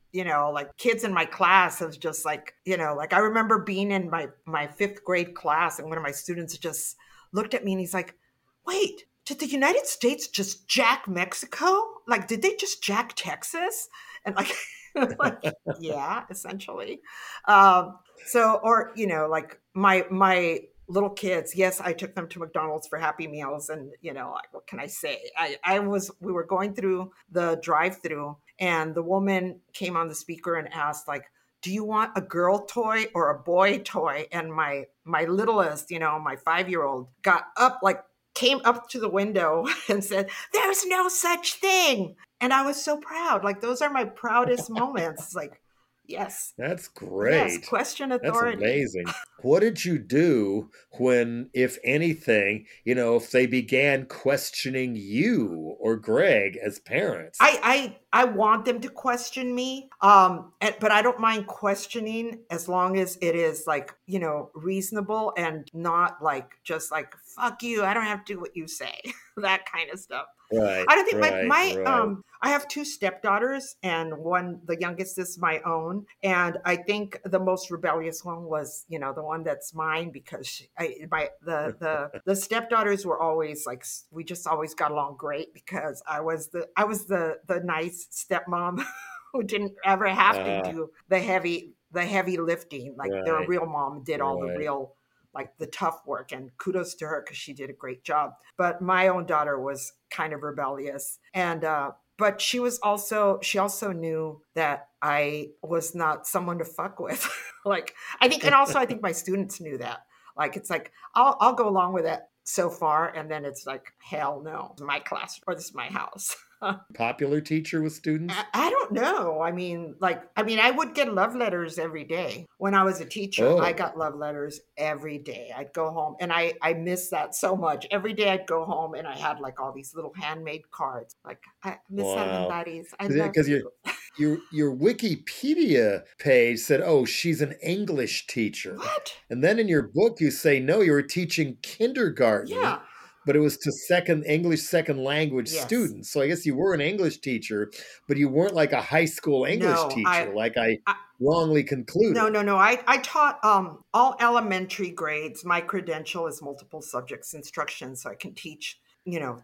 you know, like kids in my class have just like, you know, like I remember being in my my fifth grade class and one of my students just looked at me and he's like, wait, did the United States just jack Mexico? Like, did they just jack Texas? And like, like yeah, essentially. Um, so, or, you know, like my, my, little kids, yes, I took them to McDonald's for Happy Meals, and you know, like, what can I say? I, I was, we were going through the drive-through, and the woman came on the speaker and asked, like, "Do you want a girl toy or a boy toy?" And my my littlest, you know, my five-year-old, got up, like, came up to the window and said, "There's no such thing," and I was so proud. Like, those are my proudest moments. Like, yes, That's yes, great. question That's authority. amazing. What did you do when, if anything, you know, if they began questioning you or Greg as parents? I I I want them to question me, um, and, but I don't mind questioning as long as it is like, you know, reasonable and not like just like fuck you. I don't have to do what you say, that kind of stuff. Right, I don't think my right, my right. um I have two stepdaughters and one, the youngest is my own, and I think the most rebellious one was, you know, the one that's mine because she, I my the the the stepdaughters were always like s- we just always got along great because I was the I was the the nice stepmom who didn't ever have to Uh, do the heavy the heavy lifting. Like their right, real mom did all the right. real, like the tough work, and kudos to her because she did a great job. But my own daughter was kind of rebellious, and uh but she was also she also knew that I was not someone to fuck with. Like, I think, and also I think my students knew that. Like, it's like I'll I'll go along with it so far, and then it's like, hell no, my class or this is my house. Popular teacher with students? I I don't know. I mean, like, I mean, I would get love letters every day. When I was a teacher, I Oh, got love letters every day. I'd go home and I, I miss that so much. Every day I'd go home and I had like all these little handmade cards. Like, I miss wow. Armendariz. I love Because your you. your your Wikipedia page said, "Oh, she's an English teacher," What? and then in your book you say, "No, you were teaching kindergarten, Yeah. but it was to second English second language Yes. students." So I guess you were an English teacher, but you weren't like a high school English No, I, teacher, like I I wrongly no, concluded. no, no. I, I taught um, all elementary grades. My credential is multiple subjects instruction, so I can teach, you know,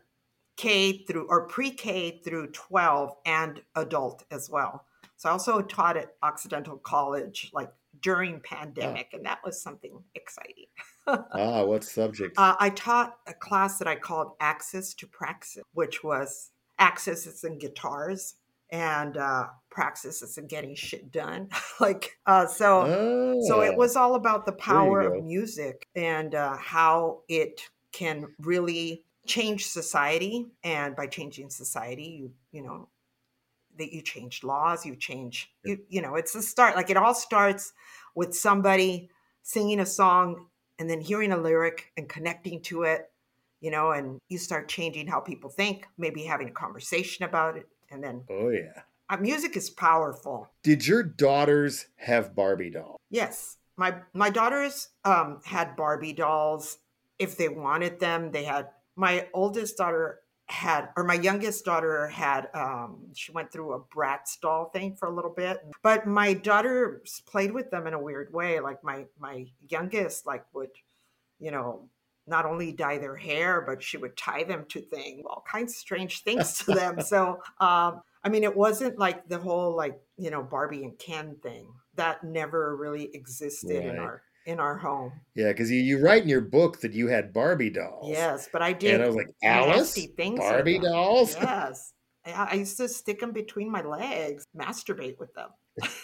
K through or pre-K through twelve and adult as well. So I also taught at Occidental College like during Ah, pandemic, and that was something exciting. ah, what subject? Uh, I taught a class that I called Access to Praxis, which was Access is in guitars and uh, Praxis is in getting shit done. like uh, so, so it Ah, was all about the there you power of go. music and uh, how it can really change society. And by changing society, you you know that you change laws, you change you you know it's the start. Like it all starts with somebody singing a song and then hearing a lyric and connecting to it, you know, and you start changing how people think, maybe having a conversation about it, and then Oh yeah. uh, music is powerful. Did your daughters have Barbie dolls? Yes, my my daughters um, had Barbie dolls if they wanted them. They had my oldest daughter had, or my youngest daughter had. Um, she went through a Bratz doll thing for a little bit, but my daughters played with them in a weird way. Like my my youngest, like would, you know, not only dye their hair, but she would tie them to things, all kinds of strange things to them. So, um, I mean, it wasn't like the whole like, you know, Barbie and Ken thing that never really existed in Right. our in our home. Yeah, because you, you write in your book that you had Barbie dolls. Yes, but I And I did was like, nasty Alice? things with Barbie them. dolls? Yes. I I used to stick them between my legs, masturbate with them.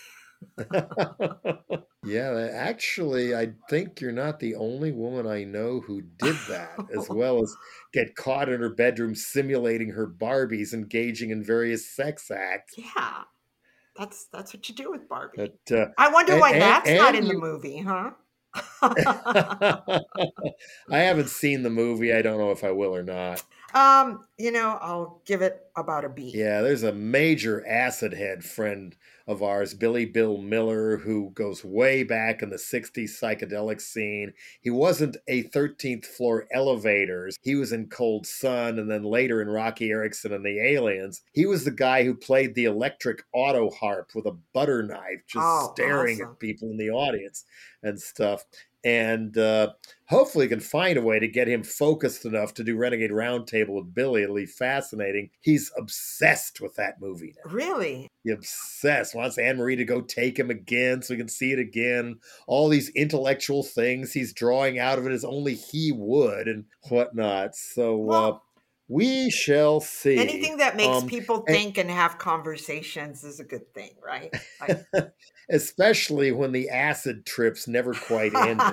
Yeah, actually, I think you're not the only woman I know who did that, as well as get caught in her bedroom simulating her Barbies engaging in various sex acts. Yeah, that's that's what you do with But Barbie. uh, I wonder and, why and that's not and in the you movie, huh? I haven't seen the movie. I don't know if I will or not. Um, you know, I'll give it about a bee. Yeah, there's a major acid head friend of ours, Billy Bill Miller, who goes way back in the sixties psychedelic scene. He wasn't a thirteenth Floor Elevators. He was in Cold Sun and then later in Rocky Erickson and the Aliens. He was the guy who played the electric auto harp with a butter knife, just Oh, staring awesome. at people in the audience and stuff. And uh, hopefully can find a way to get him focused enough to do Renegade Roundtable with Billy. It'll be fascinating. He's obsessed with that movie now. Really? He's obsessed. Wants Anne Marie to go take him again so he can see it again. All these intellectual things he's drawing out of it as only he would and whatnot. So Well, uh, we shall see. anything that makes Um, people and- think and have conversations is a good thing, right? Like, especially when the acid trips never quite ended.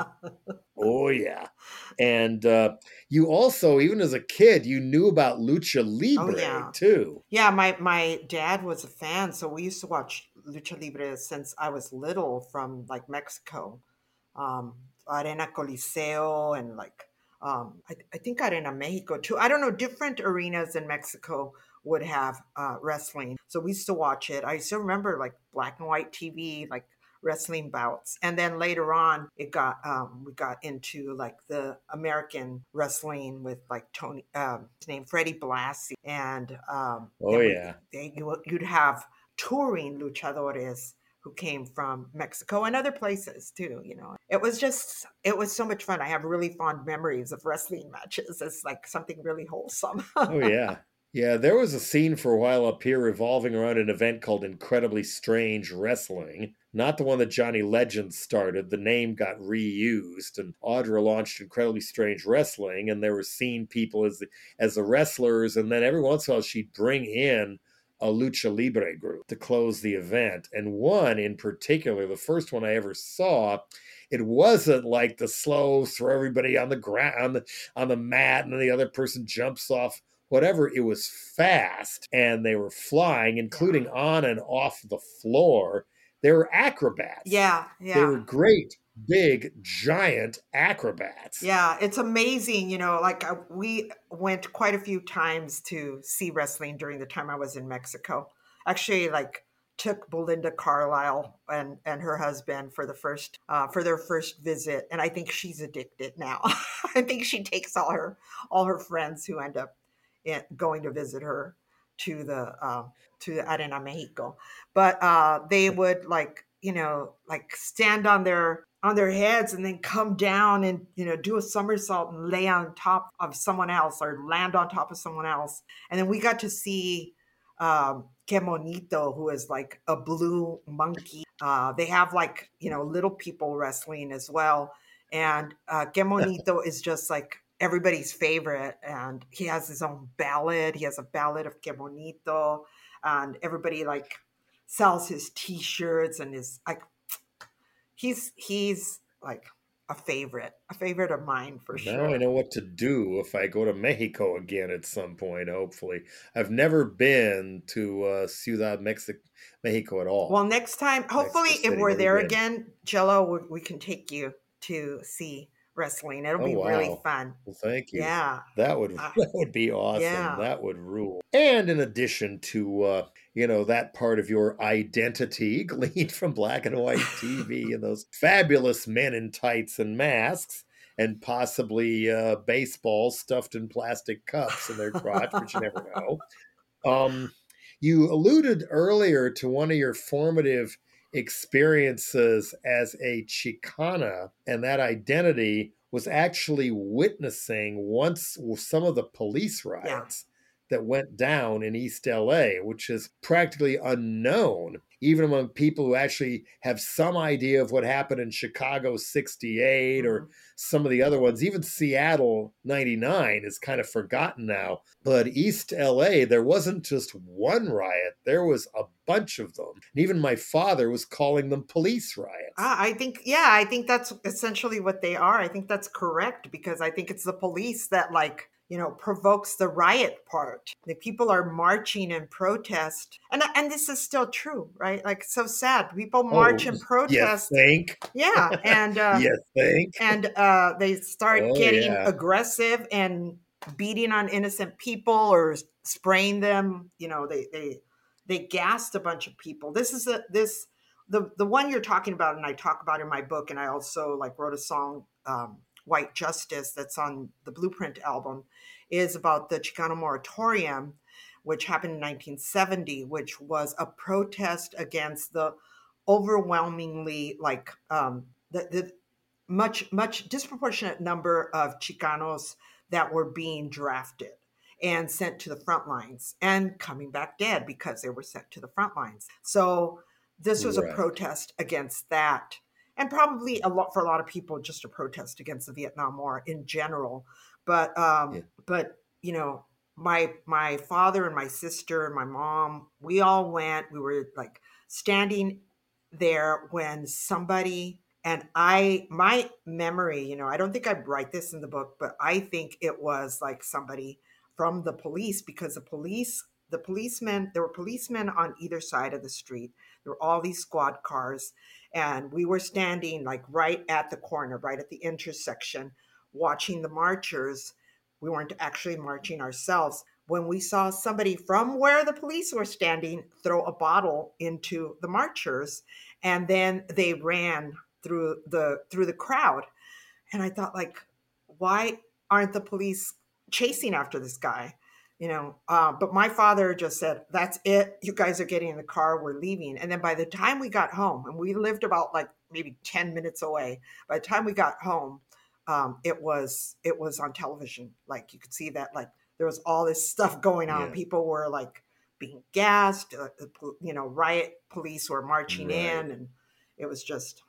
Oh, yeah. And uh, you also, even as a kid, you knew about Lucha Libre, Oh, yeah. too. Yeah, my, my dad was a fan, so we used to watch Lucha Libre since I was little from like Mexico. Um, Arena Coliseo and like, um, I, I think Arena Mexico too. I don't know, different arenas in Mexico would have uh, wrestling. So we used to watch it. I still remember like black and white T V, like wrestling bouts. And then later on, it got um, we got into like the American wrestling with like Tony, um, his name Freddie Blassie, and um, Oh, then we, yeah. they, you, you'd have touring luchadores who came from Mexico and other places too. You know, it was just it was so much fun. I have really fond memories of wrestling matches. It's like something really wholesome. Oh, yeah. Yeah, there was a scene for a while up here revolving around an event called Incredibly Strange Wrestling. Not the one that Johnny Legend started. The name got reused, and Audra launched Incredibly Strange Wrestling, and there were seen people as the, as the wrestlers, and then every once in a while she'd bring in a Lucha Libre group to close the event. And one in particular, the first one I ever saw, it wasn't like the slow throw everybody on the ground on the, on the mat and then the other person jumps off. Whatever, it was fast, and they were flying, including on and off the floor. They were acrobats. Yeah, yeah. They were great, big, giant acrobats. Yeah, it's amazing. You know, like uh, we went quite a few times to see wrestling during the time I was in Mexico. Actually, like took Belinda Carlisle and and her husband for the first uh, for their first visit, and I think she's addicted now. I think she takes all her all her friends who end up in, going to visit her to the uh, to the Arena Mexico, but uh, they would like you know like stand on their on their heads and then come down and you know do a somersault and lay on top of someone else or land on top of someone else. And then we got to see um Que Monito, who is like a blue monkey. Uh, they have like you know little people wrestling as well, and uh, Que Monito is just like everybody's favorite, and he has his own ballad. He has a ballad of Que Monito, and everybody like sells his T-shirts and his like he's he's like a favorite, a favorite of mine for Now sure. I know what to do if I go to Mexico again at some point, hopefully. I've never been to uh, Ciudad Mexico, Mexico at all. Well, next time, hopefully, Mexico if City, we're never there been. again, Jello, we, we can take you to see wrestling. It'll Oh, be really wow. fun. Well, thank you. Yeah. That would Uh, that would be awesome. yeah. That would rule. And in addition to uh, you know, that part of your identity gleaned from black and white T V and those fabulous men in tights and masks, and possibly uh, baseballs stuffed in plastic cups in their crotch, but you never know. Um, you alluded earlier to one of your formative experiences as a Chicana, and that identity was actually witnessing once some of the police riots yeah. that went down in East L A, which is practically unknown, even among people who actually have some idea of what happened in Chicago sixty-eight mm-hmm. or some of the other ones. Even Seattle ninety-nine is kind of forgotten now. But East L A, there wasn't just one riot. There was a bunch of them. And even my father was calling them police riots. I think, yeah, I think that's essentially what they are. I think that's correct, because I think it's the police that like, you know, provokes the riot part. The people are marching and protest. And and this is still true, right? Like, so sad. People march oh, and protest. You think? Yeah. And, uh, you think? And uh, they start oh, getting yeah. aggressive, and beating on innocent people or spraying them. You know, they they they gassed a bunch of people. This is a this the the one you're talking about, and I talk about in my book, and I also like wrote a song, um, White Justice, that's on the Blueprint album, is about the Chicano moratorium, which happened in nineteen seventy, which was a protest against the overwhelmingly like um, the, the much much disproportionate number of Chicanos that were being drafted and sent to the front lines and coming back dead because they were sent to the front lines. So this was a Right. protest against that, and probably a lot for a lot of people just a protest against the Vietnam War in general. But um, Yeah. but you know, my my father and my sister and my mom, we all went. We were like standing there when somebody, and I, my memory, you know, I don't think I write this in the book, but I think it was like somebody from the police, because the police, the policemen, there were policemen on either side of the street. There were all these squad cars, and we were standing like right at the corner, right at the intersection, watching the marchers. We weren't actually marching ourselves when we saw somebody from where the police were standing throw a bottle into the marchers, and then they ran through the through the crowd. And I thought, like, why aren't the police chasing after this guy? You know, uh, but my father just said, "That's it. You guys are getting in the car. We're leaving." And then by the time we got home, and we lived about like maybe ten minutes away, by the time we got home, um, it was it was on television. Like you could see that, like there was all this stuff going on. Yeah. People were like being gassed. Uh, you know, riot police were marching Right. in, and it was just,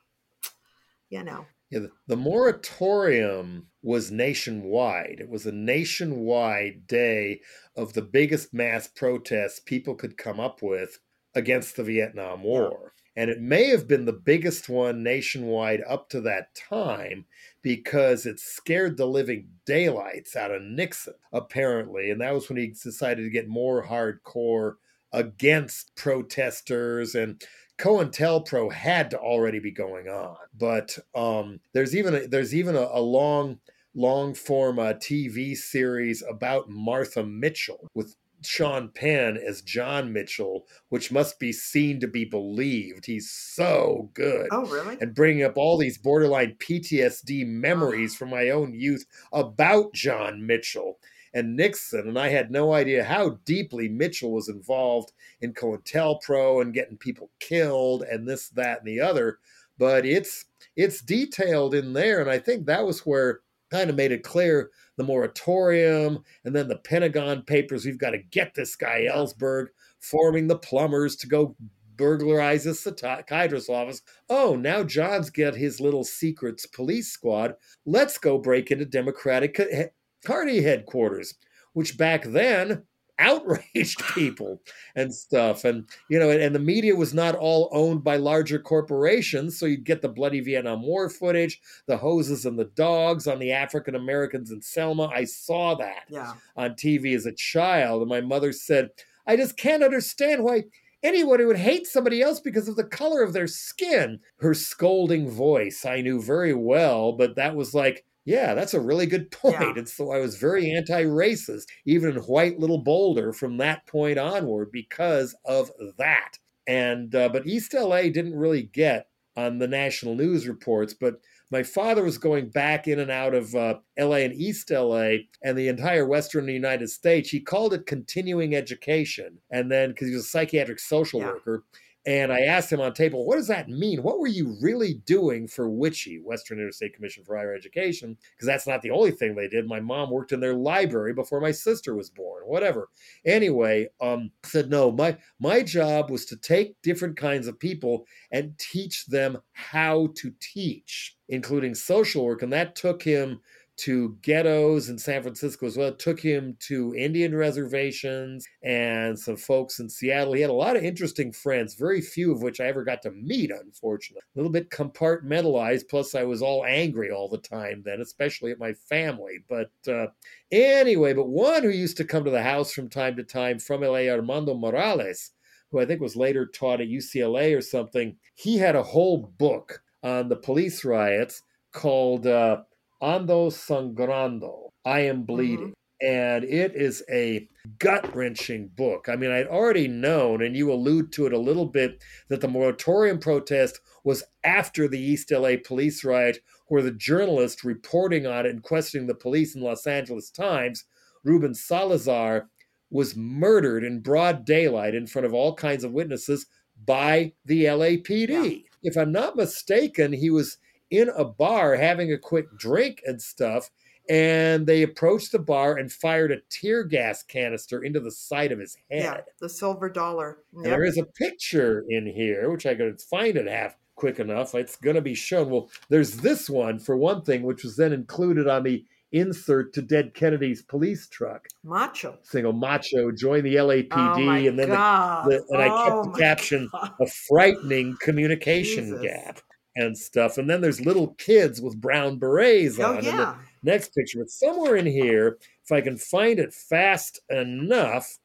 you know. Yeah, the, the moratorium was nationwide. It was a nationwide day of the biggest mass protests people could come up with against the Vietnam Yeah. War. And it may have been the biggest one nationwide up to that time because it scared the living daylights out of Nixon, apparently. And that was when he decided to get more hardcore against protesters, and COINTELPRO had to already be going on, but um, there's even a, there's even a, a long long form uh, T V series about Martha Mitchell with Sean Penn as John Mitchell, which must be seen to be believed. He's so good, Oh, really? and bringing up all these borderline P T S D Oh, memories from my own youth about John Mitchell and Nixon. And I had no idea how deeply Mitchell was involved in COINTELPRO and getting people killed and this, that, and the other. But it's it's detailed in there, and I think that was where kind of made it clear the moratorium and then the Pentagon Papers. We've got to get this guy yeah. Ellsberg forming the plumbers to go burglarize the psychiatrist's office. Oh, now John's got his little secrets police squad. Let's go break into Democratic Party headquarters, which back then outraged people and stuff. And, you know, and, and the media was not all owned by larger corporations. So you'd get the bloody Vietnam War footage, the hoses and the dogs on the African Americans in Selma. I saw that Yeah. on T V as a child. And my mother said, I just can't understand why anyone would hate somebody else because of the color of their skin. Her scolding voice I knew very well, but that was like, yeah, that's a really good point. Yeah. And so I was very anti-racist, even in white little Boulder from that point onward because of that. And uh, but East L A didn't really get on the national news reports, but my father was going back in and out of uh, L A and East L A and the entire Western United States. He called it continuing education. And then, because he was a psychiatric social Yeah. worker, and I asked him on tape, well, what does that mean? What were you really doing for WICHE, Western Interstate Commission for Higher Education? Because that's not the only thing they did. My mom worked in their library before my sister was born, whatever. Anyway, um, said, no, my, my job was to take different kinds of people and teach them how to teach, including social work. And that took him to ghettos in San Francisco as well. It took him to Indian reservations and some folks in Seattle. He had a lot of interesting friends, very few of which I ever got to meet, unfortunately. A little bit compartmentalized, plus I was all angry all the time then, especially at my family. But uh, anyway, but one who used to come to the house from time to time from L A, Armando Morales, who I think was later taught at U C L A or something, he had a whole book on the police riots called uh, Ando Sangrando, I Am Bleeding. Mhm. and it is a gut-wrenching book. I mean, I'd already known, and you allude to it a little bit, that the moratorium protest was after the East L A police riot, where the journalist reporting on it and questioning the police in Los Angeles Times, Ruben Salazar, was murdered in broad daylight in front of all kinds of witnesses by the L A P D. Yeah. If I'm not mistaken, he was in a bar having a quick drink and stuff, and they approached the bar and fired a tear gas canister into the side of his head. Yeah, the silver dollar. And there is a picture in here, which I could find it half quick enough. It's going to be shown. Well, there's this one, for one thing, which was then included on the insert to Dead Kennedy's police truck. Macho. Single Macho joined the L A P D, Oh my and then the, God. the, and I kept Oh the my caption, God. "A frightening communication Jesus. gap," and stuff. And then there's little kids with brown berets Oh on. And the yeah. next picture, but somewhere in here, if I can find it fast enough,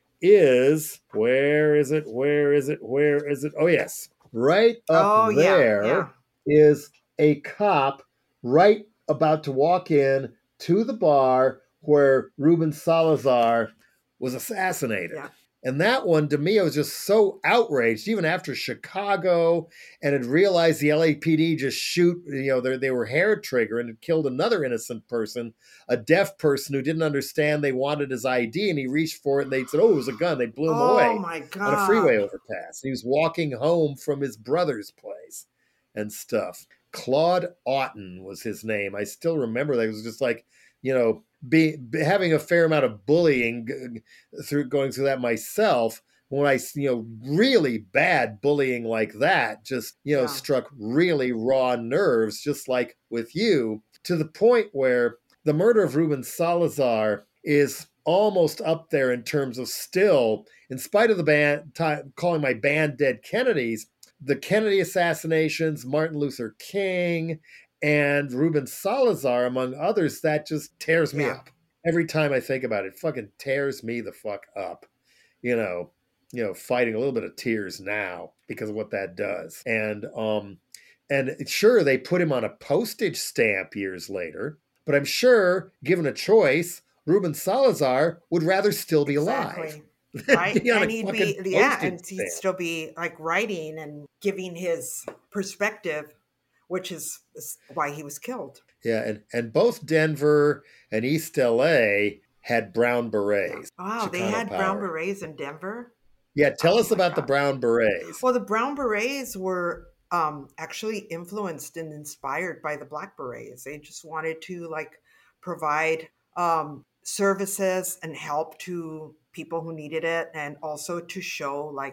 is, where is it? Where is it? Where is it? Oh, yes. Right up Oh yeah. there Yeah. is a cop right about to walk in to the bar where Ruben Salazar was assassinated. Yeah. And that one, to me, I was just so outraged, even after Chicago, and had realized the L A P D just shoot, you know, they, they were hair trigger and had killed another innocent person, a deaf person who didn't understand they wanted his I D, and he reached for it, and they said, oh, it was a gun. They blew him Oh away my God. on a freeway overpass. He was walking home from his brother's place and stuff. Claude Otten was his name. I still remember that. It was just like, you know, be, be having a fair amount of bullying g- through going through that myself. When I, you know, really bad bullying like that just, you know, Yeah. struck really raw nerves, just like with you, to the point where the murder of Ruben Salazar is almost up there in terms of still, in spite of the band t- calling my band Dead Kennedys, the Kennedy assassinations, Martin Luther King, and Ruben Salazar, among others, that just tears me Yeah. up. Every time I think about it, it fucking tears me the fuck up. You know, you know, fighting a little bit of tears now because of what that does. And um, and sure, they put him on a postage stamp years later, but I'm sure, given a choice, Ruben Salazar would rather still be alive. Exactly. Right. Be on And a he'd fucking be, yeah, postage and he'd stamp. still be like writing and giving his perspective, which is, is why he was killed. Yeah, and, and both Denver and East L A had brown berets. Wow, they Chicano had brown power. berets in Denver. Yeah, tell Oh us my about the God. brown berets. Well, the brown berets were um, actually influenced and inspired by the black berets. They just wanted to like provide um, services and help to people who needed it, and also to show like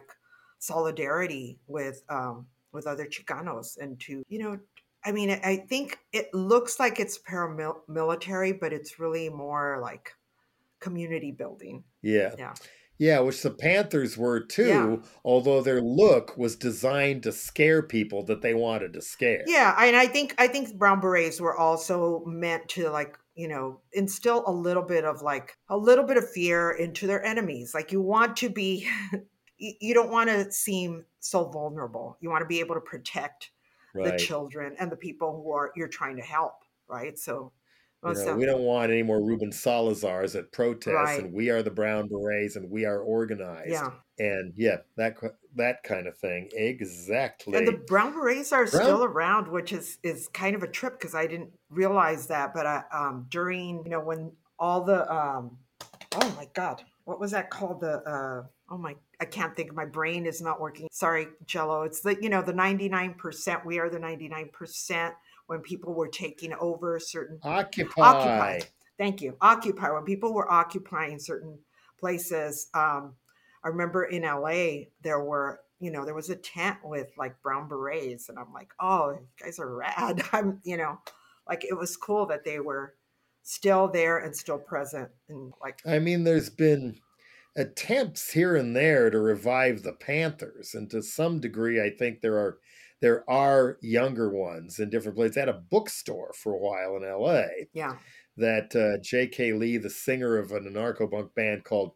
solidarity with um, with other Chicanos, and to, you know, I mean, I I think it looks like it's paramilitary, but it's really more like community building. Yeah. Yeah. Yeah, which the Panthers were too, Yeah. although their look was designed to scare people that they wanted to scare. Yeah, and I think I think brown berets were also meant to, like, you know, instill a little bit of like a little bit of fear into their enemies. Like, you want to be you you don't want to seem so vulnerable. You want to be able to protect the Right. children and the people who are you're trying to help, right? So You most know, we don't definitely. want any more Ruben Salazars at protests, Right. and we are the brown berets, and we are organized. Yeah. And yeah, that ki- that kind of thing. And the Exactly. brown berets are Brown still around, which is is kind of a trip because I didn't realize that. But I, um, during, you know, when all the um, oh my God, what was that called? The uh, oh my, I can't think. My brain is not working. Sorry, Jello. It's the, you know, the ninety-nine percent. We are the ninety-nine percent. When people were taking over certain Occupy. occupy. Thank you. Occupy. When people were occupying certain places, um, I remember in L A there were, you know, there was a tent with like brown berets, and I'm like, oh, you guys are rad. I'm, you know, like it was cool that they were still there and still present, and like, I mean, there's been attempts here and there to revive the Panthers, and to some degree, I think there are there are younger ones in different places. They had a bookstore for a while in L A yeah, that uh, J K. Lee, the singer of an anarcho-punk band called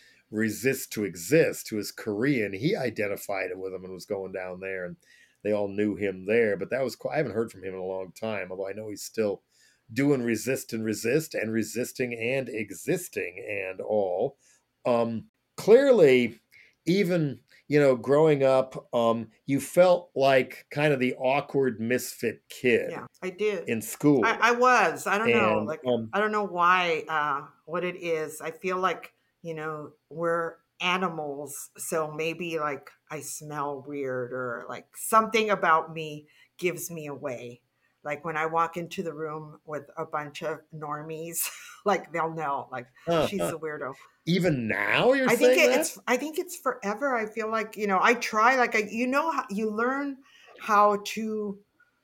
Resist to Exist, who is Korean, he identified it with them and was going down there, and they all knew him there. But that was, I haven't heard from him in a long time, although I know he's still doing resist and resist and resisting and existing and all. Um, clearly, even you know, growing up, um, you felt like kind of the awkward misfit kid Yeah, I did. in I, school, I was. I don't know. and Like, um, I don't know why, uh, what it is. I feel like, you know, we're animals. So maybe like I smell weird or like something about me gives me away. Like when I walk into the room with a bunch of normies, like they'll know, like she's uh, a weirdo. even now you're I think saying it, that. it's I think it's forever. I feel like, you know, I try like I you know how you learn how to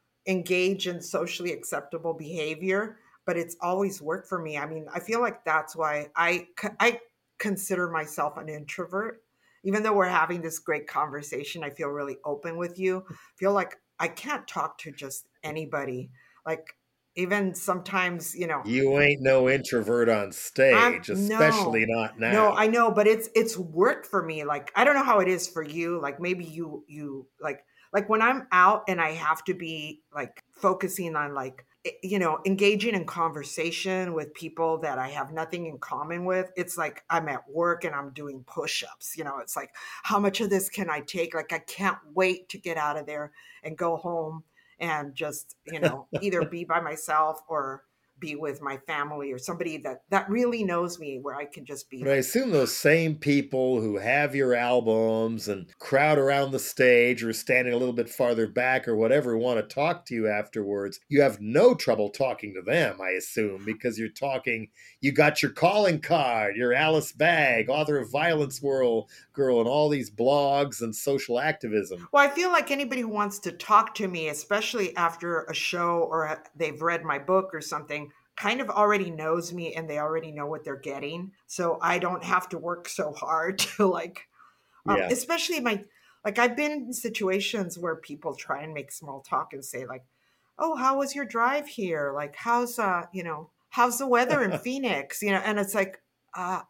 engage in socially acceptable behavior, but it's always worked for me. I mean, I feel like that's why I c- I consider myself an introvert. Even though we're having this great conversation, I feel really open with you. I feel like I can't talk to just anybody. Like even sometimes, you know, You ain't no introvert on I'm stage, especially no, not no, now. I know, but it's it's worked for me. Like I don't know how it is for you. Like maybe you you like like when I'm out and I have to be like focusing on like i- you know engaging in conversation with people that I have nothing in common with. It's like I'm at work and I'm doing push-ups. You know, it's like how much of this can I take? Like I can't wait to get out of there and go home and just you know either be by myself or be with my family or somebody that that really knows me where I can just be But I like, assume those same people who have your albums and crowd around the stage or standing a little bit farther back or whatever want to talk to you afterwards, you have no trouble talking to them, I assume, because you're talking, you got your calling card, you're Alice Bagg, author of Violence World Girl, and all these blogs and social activism. well, I feel like anybody who wants to talk to me, especially after a show or they've read my book or something, kind of already knows me and they already know what they're getting. So I don't have to work so hard to like, um, Yeah. especially my, like I've been in situations where people try and make small talk and say like, oh, how was your drive here? Like, how's, uh, you know, how's the weather in Phoenix? You know, and it's like, uh,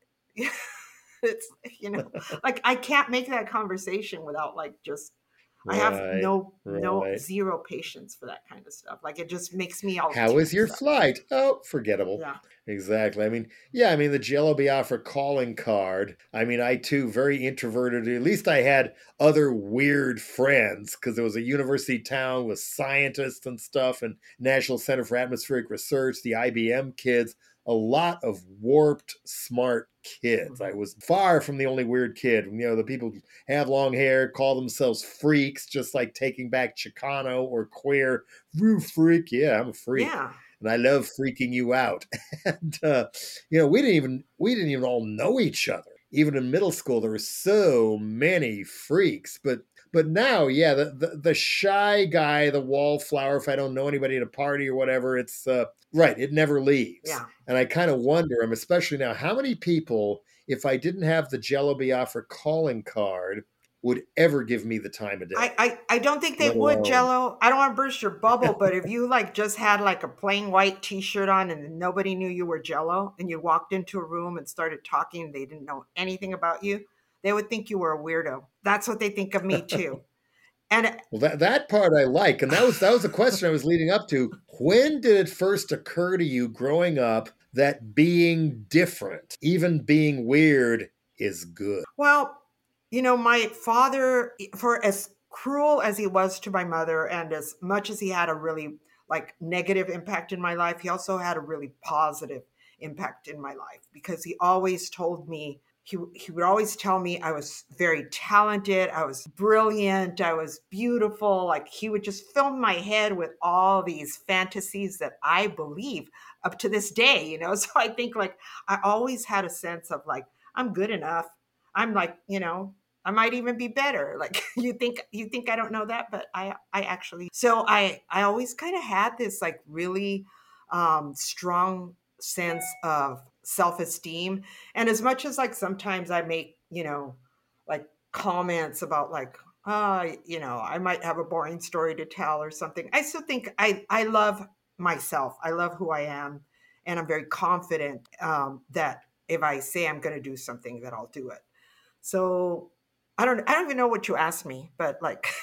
it's you know like I can't make that conversation without like just I have Right, no no right. zero patience for that kind of stuff. Like it just makes me all How was your tense up. flight? Oh, forgettable. Yeah. Exactly. I mean, yeah, I mean, the Jello Biafra calling card. I mean, I too, very introverted. At least I had other weird friends because it was a university town with scientists and stuff and National Center for Atmospheric Research, the I B M kids, a lot of warped, smart kids. I Mhm. was far from the only weird kid. You know, the people who have long hair, call themselves freaks, just like Taking Back Chicano or queer. Woo, freak. Yeah, I'm a freak. Yeah. And I love freaking you out. And uh, you know, we didn't even we didn't even all know each other. Even in middle school, there were so many freaks. But but now, yeah, the the, the shy guy, the wallflower. If I don't know anybody at a party or whatever, it's uh, right. It never leaves. Yeah. And I kind of wonder, I'm especially now, how many people, if I didn't have the Jello Biafra calling card, would ever give me the time of day, I, I I don't think they let would, alone Jello. I don't want to burst your bubble, but if you like just had like a plain white T-shirt on and nobody knew you were Jello, and you walked into a room and started talking, and they didn't know anything about you, they would think you were a weirdo. That's what they think of me too. And Well, that that part I like, and that was that was the question I was leading up to. When did it first occur to you growing up that being different, even being weird, is good? well, you know, my father, for as cruel as he was to my mother, and as much as he had a really like negative impact in my life, he also had a really positive impact in my life because he always told me he, he would always tell me I was very talented, I was brilliant, I was beautiful. Like he would just fill my head with all these fantasies that I believe up to this day, you know. So I think like I always had a sense of like I'm good enough. I'm like, you know, I might even be better. Like you think you think I don't know that, but I I actually so I I always kind of had this like really um strong sense of self-esteem. And as much as like sometimes I make, you know, like comments about like uh, you know, I might have a boring story to tell or something. I still think I I love myself. I love who I am and I'm very confident um that if I say I'm going to do something that I'll do it. So I don't I don't even know what you asked me, but like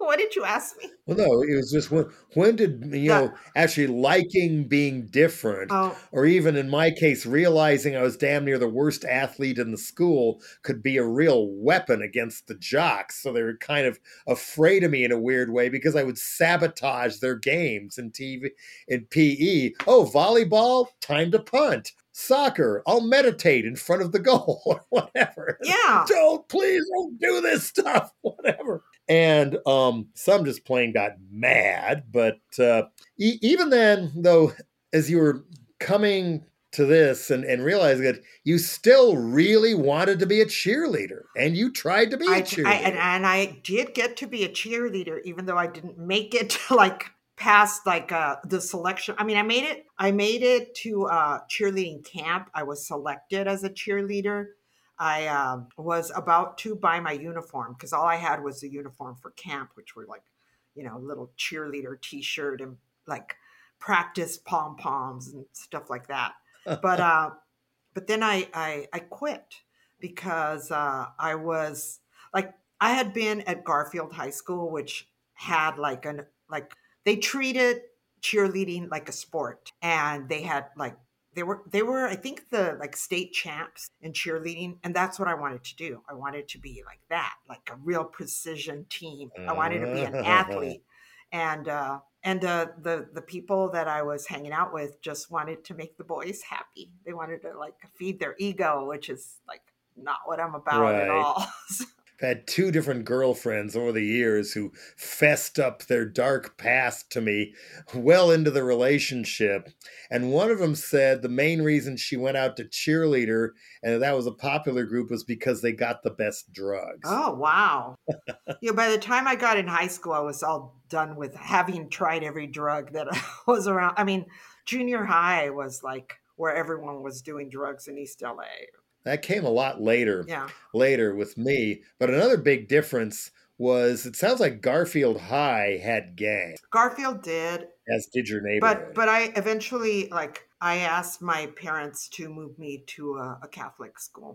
What did you ask me? Well, no, it was just when when did, you The know, actually liking being different, oh, or even in my case, realizing I was damn near the worst athlete in the school could be a real weapon against the jocks. So they were kind of afraid of me in a weird way because I would sabotage their games in T V, in P E. Oh, volleyball, time to punt. Soccer, I'll meditate in front of the goal or whatever. yeah. Don't, please don't do this stuff, whatever. And um, some just plain got mad. But uh, e- even then, though, as you were coming to this and, and realizing that you still really wanted to be a cheerleader and you tried to be a I, I and, cheerleader. and I did get to be a cheerleader, even though I didn't make it to like past like uh the selection. I mean, I made it. I made it to uh cheerleading camp. I was selected as a cheerleader. I um, was about to buy my uniform because all I had was the uniform for camp, which were like, you know, little cheerleader T-shirt and like practice pom poms and stuff like that. But uh, but then I I, I quit because uh, I was like I had been at Garfield High School, which had like an like they treated cheerleading like a sport, and they had like they were they were I think the like state champs in cheerleading, and that's what I wanted to do. I wanted to be like that, like a real precision team. I wanted to be an Uh, athlete, and uh, and uh, the the people that I was hanging out with just wanted to make the boys happy. They wanted to like feed their ego, which is like not what I'm about at right. all. I've had two different girlfriends over the years who fessed up their dark past to me well into the relationship. And one of them said the main reason she went out to cheerleader and that was a popular group was because they got the best drugs. Oh wow. Yeah, by the time I got in high school, I was all done with having tried every drug that was around. I mean, junior high was like where everyone was doing drugs in East L A. That came a lot later, Yeah. later with me. But another big difference was it sounds like Garfield High had gangs, Garfield did, as did your but neighborhood. but I eventually like I asked my parents to move me to a, a Catholic school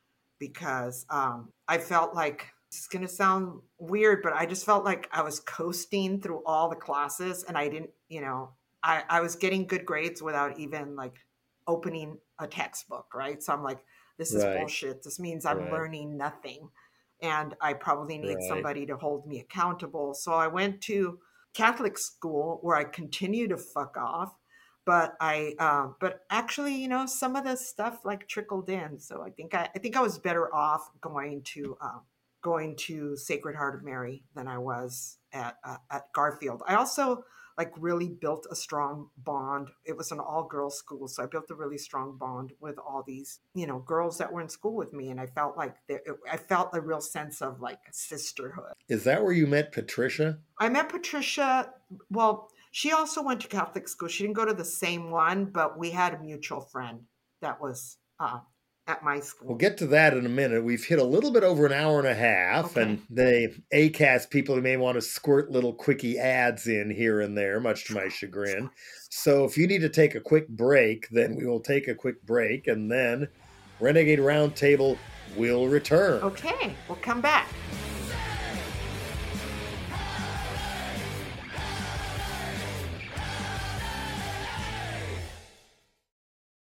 because um, I felt like it's going to sound weird, but I just felt like I was coasting through all the classes and I didn't, you know, I, I was getting good grades without even like opening a textbook, right? So I'm like, this is Right, bullshit. This means I'm right, learning nothing. And I probably need right. somebody to hold me accountable. So I went to Catholic school where I continue to fuck off but I um but actually you know some of the stuff like trickled in so I think I, I think I was better off going to um going to Sacred Heart of Mary than I was at uh, at Garfield. I also like really built a strong bond. It was an all girls school, so I built a really strong bond with all these you know girls that were in school with me, and I felt like there, I felt a real sense of like sisterhood. Is that where you met Patricia? I met Patricia. Well, she also went to Catholic school. She didn't go to the same one, but we had a mutual friend that was uh, at my We'll school. get to that in a minute. We've hit a little bit over an hour and a half, Okay. and the A C A S people may want to squirt little quickie ads in here and there, much to my chagrin. So if you need to take a quick break, then we will take a quick break, and then Renegade Roundtable will return. Okay, we'll come back.